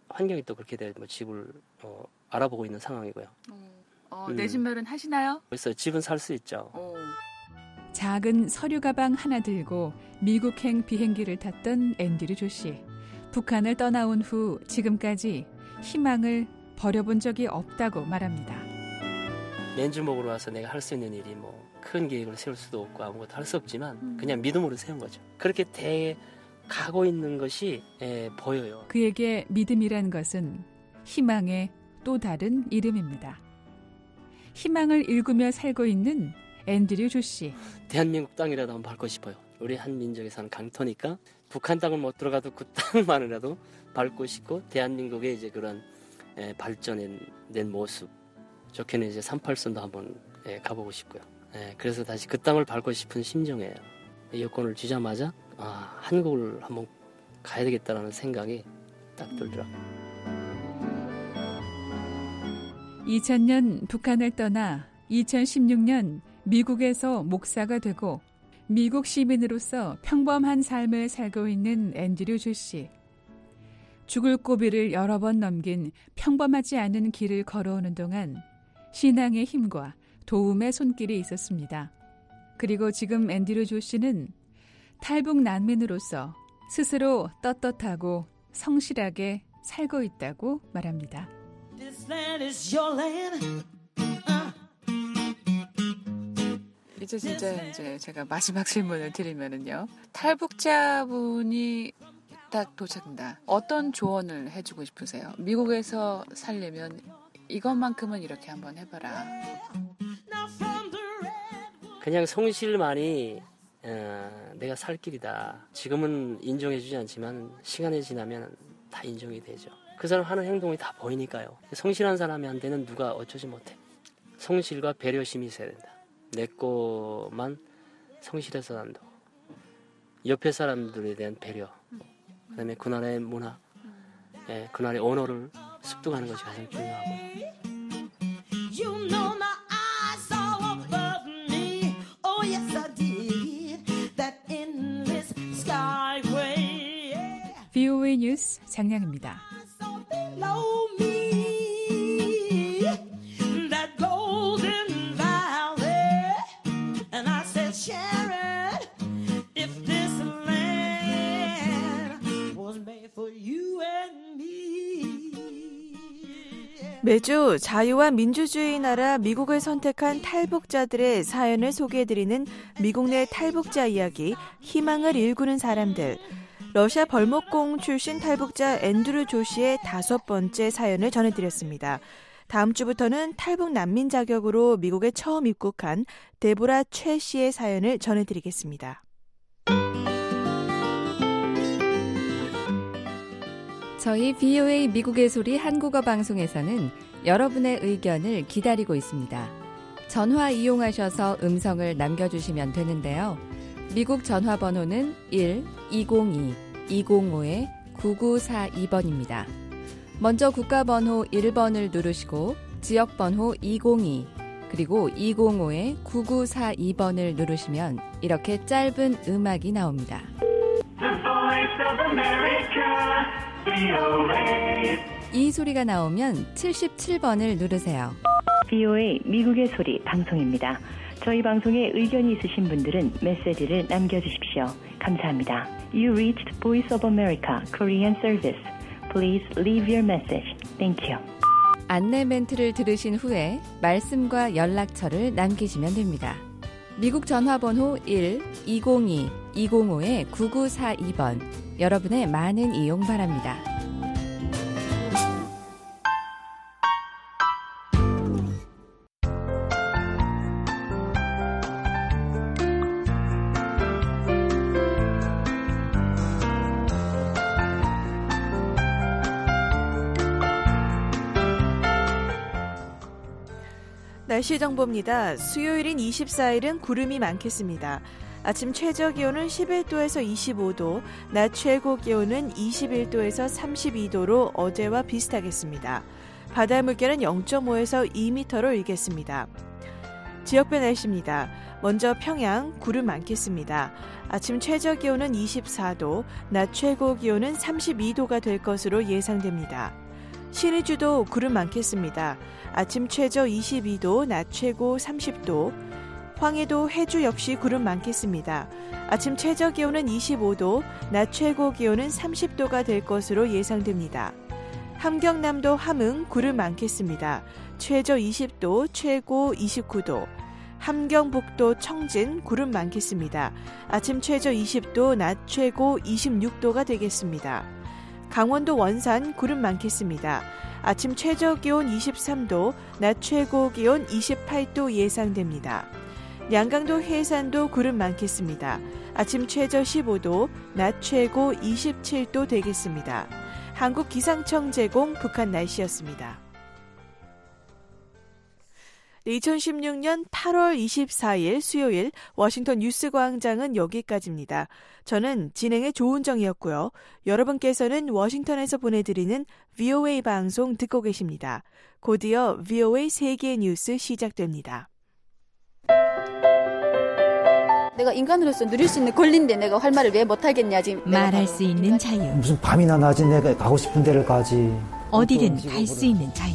환경이 또 그렇게 돼 뭐 집을 알아보고 있는 상황이고요. 내 집 마련 하시나요? 그래서 집은 살 수 있죠. 작은 서류 가방 하나 들고 미국행 비행기를 탔던 앤드류 조 씨. 북한을 떠나온 후 지금까지 희망을 버려본 적이 없다고 말합니다. 맨주먹으로 와서 내가 할 수 있는 일이 뭐 큰 계획을 세울 수도 없고 아무것도 할 수 없지만 그냥 믿음으로 세운 거죠. 그렇게 가고 있는 것이 보여요. 그에게 믿음이란 것은 희망의 또 다른 이름입니다. 희망을 일구며 살고 있는 앤드류 조 씨. 대한민국 땅이라도 한번 밟고 싶어요. 우리 한 민족에 사는 강토니까 북한 땅을 못 들어가도 그 땅만이라도 밟고 싶고 대한민국의 이제 그런 발전된 모습, 좋게는 이제 38선도 한번 가보고 싶고요. 그래서 다시 그 땅을 밟고 싶은 심정이에요. 여권을 쥐자마자 한국을 한번 가야 되겠다라는 생각이 딱 들더라고요. 2000년 북한을 떠나 2016년 미국에서 목사가 되고 미국 시민으로서 평범한 삶을 살고 있는 앤드류 조 씨. 죽을 고비를 여러 번 넘긴 평범하지 않은 길을 걸어오는 동안 신앙의 힘과 도움의 손길이 있었습니다. 그리고 지금 앤드류 조 씨는 탈북 난민으로서 스스로 떳떳하고 성실하게 살고 있다고 말합니다. This land is your land. 이제 제가 마지막 질문을 드리면은요. 탈북자분이 딱 도착한다. 어떤 조언을 해주고 싶으세요? 미국에서 살려면 이것만큼은 이렇게 한번 해봐라. 그냥 성실만이 내가 살 길이다. 지금은 인정해주지 않지만 시간이 지나면 다 인정이 되죠. 그 사람 하는 행동이 다 보이니까요. 성실한 사람한테는 누가 어쩌지 못해. 성실과 배려심이 있어야 된다. 내 거만 성실해서 한다고. 옆에 사람들에 대한 배려, 그다음에 그 나라의 문화, 그 나라의 언어를 습득하는 것이 가장 중요하고. You know my eyes saw above me. Oh yes I did. That endless skyway. VOA 뉴스 장량입니다. Below me, that golden valley, and I said, Sharon, if this land was made for you and me. 매주 자유와 민주주의 나라 미국을 선택한 탈북자들의 사연을 소개해드리는 미국 내 탈북자 이야기, 희망을 일구는 사람들. 러시아 벌목공 출신 탈북자 앤드류 조 씨의 5번째 사연을 전해드렸습니다. 다음 주부터는 탈북 난민 자격으로 미국에 처음 입국한 데보라 최 씨의 사연을 전해드리겠습니다. 저희 VOA 미국의 소리 한국어 방송에서는 여러분의 의견을 기다리고 있습니다. 전화 이용하셔서 음성을 남겨주시면 되는데요. 미국 전화번호는 1-202-205-9942번입니다. 먼저 국가번호 1번을 누르시고 지역번호 202 그리고 205-9942번을 누르시면 이렇게 짧은 음악이 나옵니다. 이 소리가 나오면 77번을 누르세요. VOA 미국의 소리 방송입니다. 저희 방송에 의견이 있으신 분들은 메시지를 남겨주십시오. 감사합니다. You reached Voice of America Korean Service. Please leave your message. Thank you. 안내 멘트를 들으신 후에 말씀과 연락처를 남기시면 됩니다. 미국 전화번호 1-202-205-9942번. 여러분의 많은 이용 바랍니다. 날씨 정보입니다. 수요일인 24일은 구름이 많겠습니다. 아침 최저 기온은 11도에서 25도, 낮 최고 기온은 21도에서 32도로 어제와 비슷하겠습니다. 바다 물결은 0.5에서 2m로 일겠습니다. 지역별 날씨입니다. 먼저 평양 구름 많겠습니다. 아침 최저 기온은 24도, 낮 최고 기온은 32도가 될 것으로 예상됩니다. 신의주도 구름 많겠습니다. 아침 최저 22도, 낮 최고 30도. 황해도 해주 역시 구름 많겠습니다. 아침 최저 기온은 25도, 낮 최고 기온은 30도가 될 것으로 예상됩니다. 함경남도 함흥 구름 많겠습니다. 최저 20도, 최고 29도. 함경북도 청진 구름 많겠습니다. 아침 최저 20도, 낮 최고 26도가 되겠습니다. 강원도 원산 구름 많겠습니다. 아침 최저 기온 23도, 낮 최고 기온 28도 예상됩니다. 양강도 해산도 구름 많겠습니다. 아침 최저 15도, 낮 최고 27도 되겠습니다. 한국기상청 제공 북한 날씨였습니다. 2016년 8월 24일 수요일 워싱턴 뉴스광장은 여기까지입니다. 저는 진행의 조은정이었고요. 여러분께서는 워싱턴에서 보내드리는 VOA 방송 듣고 계십니다. 곧이어 VOA 세계 뉴스 시작됩니다. 내가 인간으로서 누릴 수 있는 권리인데 내가 할 말을 왜 못하겠냐 지금. 말할 수 있는 자유. 무슨 밤이나 낮이 내가 가고 싶은 데를 가지. 어디든 갈 수 있는 자유.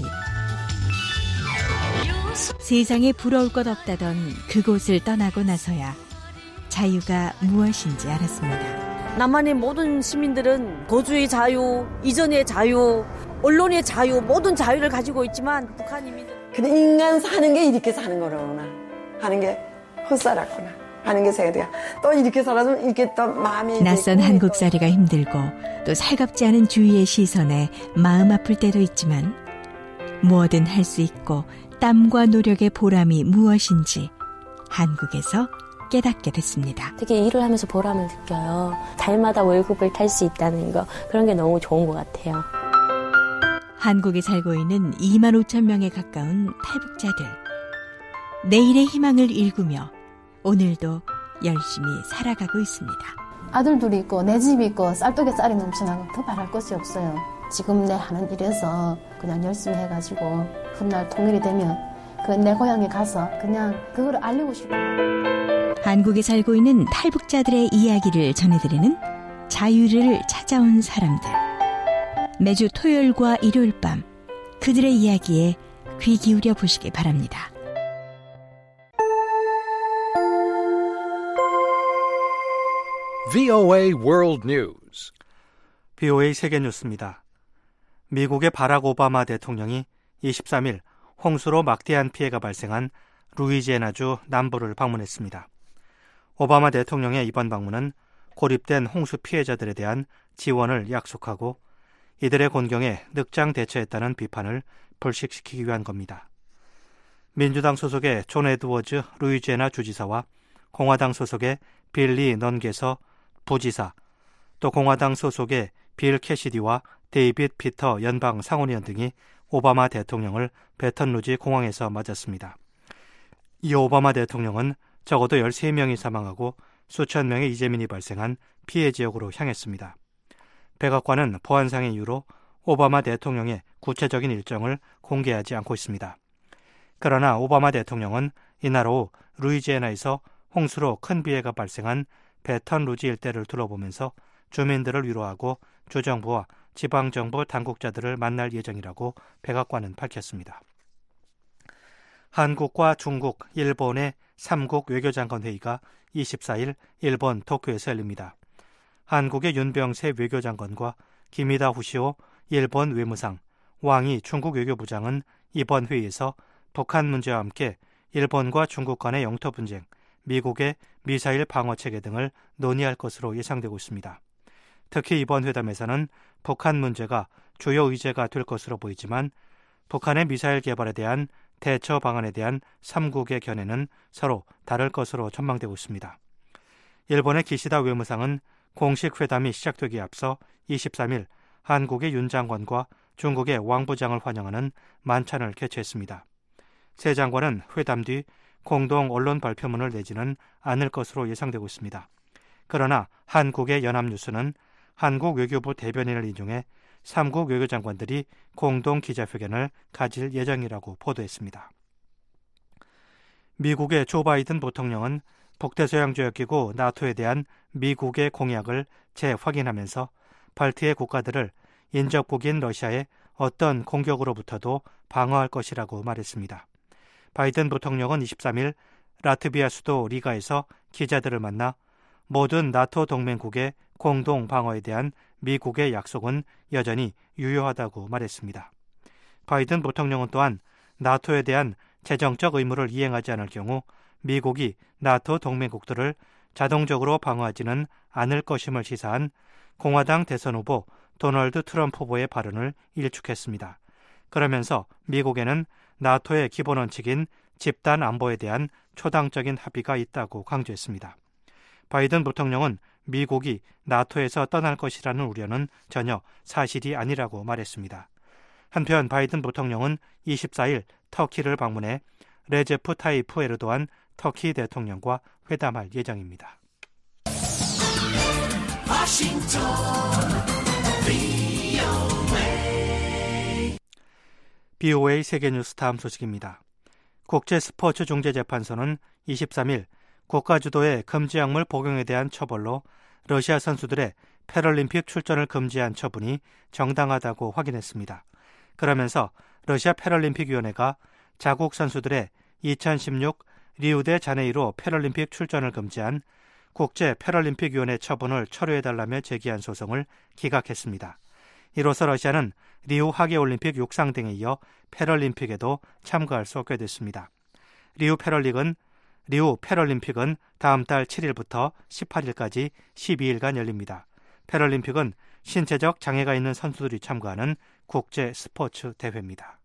세상에 부러울 것 없다던 그곳을 떠나고 나서야 자유가 무엇인지 알았습니다. 남한의 모든 시민들은 거주의 자유, 이전의 자유, 언론의 자유, 모든 자유를 가지고 있지만 북한 이민들. 근데 인간 사는 게 이렇게 사는 거로구나 하는 게 헛살았구나 하는 게 생각돼요. 또 이렇게 살아서 이렇게 또 마음이 낯선 한국살이가 힘들고 또 살갑지 않은 주위의 시선에 마음 아플 때도 있지만 뭐든 할 수 있고 땀과 노력의 보람이 무엇인지 한국에서 깨닫게 됐습니다. 되게 일을 하면서 보람을 느껴요. 달마다 월급을 탈 수 있다는 거, 그런 게 너무 좋은 것 같아요. 한국에 살고 있는 2만 5천 명에 가까운 탈북자들. 내일의 희망을 일구며 오늘도 열심히 살아가고 있습니다. 아들 둘이 있고 내 집이 있고 쌀떡에 쌀이 넘쳐나고 더 바랄 것이 없어요. 지금 내 하는 일에서 그냥 열심히 해가지고 훗날 통일이 되면 그 내 고향에 가서 그냥 그걸 알리고 싶어요. 한국에 살고 있는 탈북자들의 이야기를 전해드리는 자유를 찾아온 사람들. 매주 토요일과 일요일 밤 그들의 이야기에 귀 기울여 보시기 바랍니다. VOA World News. VOA 세계 뉴스입니다. 미국의 바락 오바마 대통령이 23일 홍수로 막대한 피해가 발생한 루이지애나주 남부를 방문했습니다. 오바마 대통령의 이번 방문은 고립된 홍수 피해자들에 대한 지원을 약속하고 이들의 곤경에 늑장 대처했다는 비판을 불식시키기 위한 겁니다. 민주당 소속의 존 에드워즈 루이지애나 주지사와 공화당 소속의 빌리 넌게서 부지사, 또 공화당 소속의 빌 캐시디와 데이빗 피터 연방 상원의원 등이 오바마 대통령을 배턴루지 공항에서 맞았습니다. 이 오바마 대통령은 적어도 13명이 사망하고 수천 명의 이재민이 발생한 피해 지역으로 향했습니다. 백악관은 보안상의 이유로 오바마 대통령의 구체적인 일정을 공개하지 않고 있습니다. 그러나 오바마 대통령은 이날 오후 루이지애나에서 홍수로 큰 피해가 발생한 배턴루지 일대를 둘러보면서 주민들을 위로하고 주정부와 지방정부 당국자들을 만날 예정이라고 백악관은 밝혔습니다. 한국과 중국, 일본의 3국 외교장관 회의가 24일 일본 도쿄에서 열립니다. 한국의 윤병세 외교장관과 기미다 후시오 일본 외무상, 왕이 중국 외교부장은 이번 회의에서 북한 문제와 함께 일본과 중국 간의 영토 분쟁, 미국의 미사일 방어 체계 등을 논의할 것으로 예상되고 있습니다. 특히 이번 회담에서는 북한 문제가 주요 의제가 될 것으로 보이지만 북한의 미사일 개발에 대한 대처 방안에 대한 3국의 견해는 서로 다를 것으로 전망되고 있습니다. 일본의 기시다 외무상은 공식 회담이 시작되기에 앞서 23일 한국의 윤 장관과 중국의 왕 부장을 환영하는 만찬을 개최했습니다. 세 장관은 회담 뒤 공동 언론 발표문을 내지는 않을 것으로 예상되고 있습니다. 그러나 한국의 연합뉴스는 한국 외교부 대변인을 인용해 3국 외교장관들이 공동 기자회견을 가질 예정이라고 보도했습니다. 미국의 조 바이든 부통령은 북대서양조약기구 나토에 대한 미국의 공약을 재확인하면서 발트해 국가들을 인접국인 러시아의 어떤 공격으로부터도 방어할 것이라고 말했습니다. 바이든 부통령은 23일 라트비아 수도 리가에서 기자들을 만나 모든 나토 동맹국의 공동 방어에 대한 미국의 약속은 여전히 유효하다고 말했습니다. 바이든 부통령은 또한 나토에 대한 재정적 의무를 이행하지 않을 경우 미국이 나토 동맹국들을 자동적으로 방어하지는 않을 것임을 시사한 공화당 대선 후보 도널드 트럼프 후보의 발언을 일축했습니다. 그러면서 미국에는 나토의 기본 원칙인 집단 안보에 대한 초당적인 합의가 있다고 강조했습니다. 바이든 부통령은 미국이 나토에서 떠날 것이라는 우려는 전혀 사실이 아니라고 말했습니다. 한편 바이든 부통령은 24일 터키를 방문해 레제프 타이프 에르도안 터키 대통령과 회담할 예정입니다. BOA 세계뉴스 다음 소식입니다. 국제스포츠중재재판소는 23일 국가 주도의 금지 약물 복용에 대한 처벌로 러시아 선수들의 패럴림픽 출전을 금지한 처분이 정당하다고 확인했습니다. 그러면서 러시아 패럴림픽위원회가 자국 선수들의 2016 리우데자네이루 패럴림픽 출전을 금지한 국제 패럴림픽위원회 처분을 철회해달라며 제기한 소송을 기각했습니다. 이로써 러시아는 리우 하계올림픽 육상 등에 이어 패럴림픽에도 참가할 수 없게 됐습니다. 리우 패럴림픽은 다음 달 7일부터 18일까지 12일간 열립니다. 패럴림픽은 신체적 장애가 있는 선수들이 참가하는 국제 스포츠 대회입니다.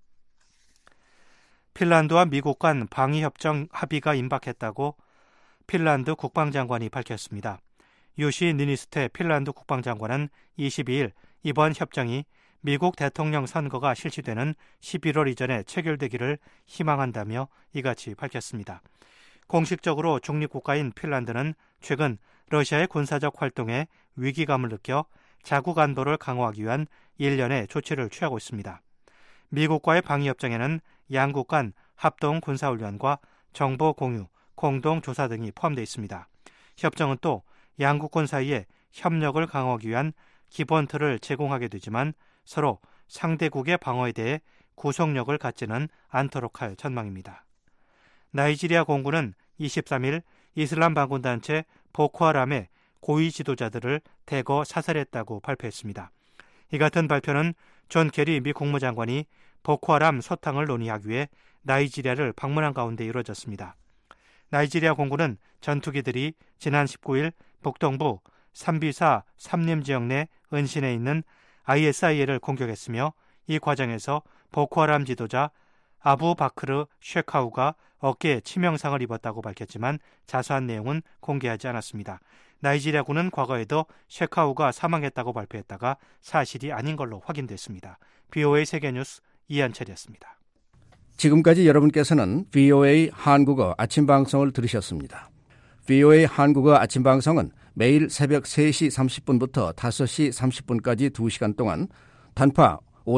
핀란드와 미국 간 방위협정 합의가 임박했다고 핀란드 국방장관이 밝혔습니다. 유시 니니스테 핀란드 국방장관은 22일 이번 협정이 미국 대통령 선거가 실시되는 11월 이전에 체결되기를 희망한다며 이같이 밝혔습니다. 공식적으로 중립국가인 핀란드는 최근 러시아의 군사적 활동에 위기감을 느껴 자국 안보를 강화하기 위한 일련의 조치를 취하고 있습니다. 미국과의 방위협정에는 양국 간 합동 군사훈련과 정보 공유, 공동조사 등이 포함되어 있습니다. 협정은 또 양국군 사이에 협력을 강화하기 위한 기본 틀을 제공하게 되지만 서로 상대국의 방어에 대해 구속력을 갖지는 않도록 할 전망입니다. 나이지리아 공군은 23일 이슬람 반군단체 보코하람의 고위 지도자들을 대거 사살했다고 발표했습니다. 이 같은 발표는 존 케리 미 국무장관이 보코하람 소탕을 논의하기 위해 나이지리아를 방문한 가운데 이루어졌습니다. 나이지리아 공군은 전투기들이 지난 19일 북동부 삼비사 삼림 지역 내 은신해 있는 ISIL을 공격했으며 이 과정에서 보코하람 지도자 아부 바크르 쉐카우가 어깨에 치명상을 입었다고 밝혔지만 자세한 내용은 공개하지 않았습니다. 나이지리아군은 과거에도 쉐카우가 사망했다고 발표했다가 사실이 아닌 걸로 확인됐습니다. BOA 세계뉴스 이한철이었습니다. 지금까지 여러분께서는 VOA 한국어 아침방송을 들으셨습니다. VOA 한국어 아침방송은 매일 새벽 3시 30분부터 5시 30분까지 2시간 동안 단파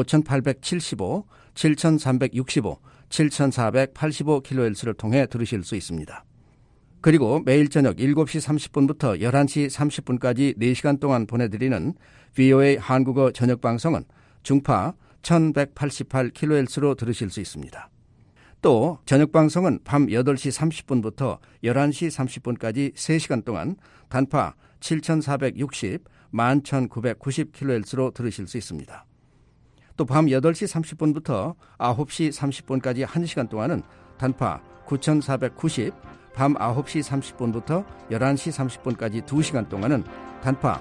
5875, 7365, 7485kHz를 통해 들으실 수 있습니다. 그리고 매일 저녁 7시 30분부터 11시 30분까지 4시간 동안 보내드리는 VOA 한국어 저녁방송은 중파 1188kHz로 들으실 수 있습니다. 또 저녁방송은 밤 8시 30분부터 11시 30분까지 3시간 동안 단파 7460, 11990kHz로 들으실 수 있습니다. 또 밤 8시 30분부터 9시 30분까지 1시간 동안은 단파 9490, 밤 9시 30분부터 11시 30분까지 2시간 동안은 단파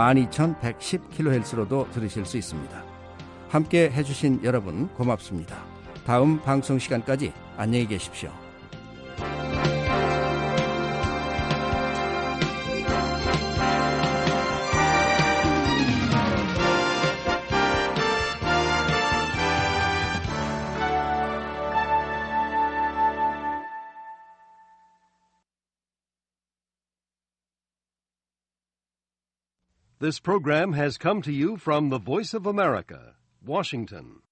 12110kHz로도 들으실 수 있습니다. 함께 해주신 여러분 고맙습니다. 다음 방송 시간까지 안녕히 계십시오. This program has come to you from the Voice of America, Washington.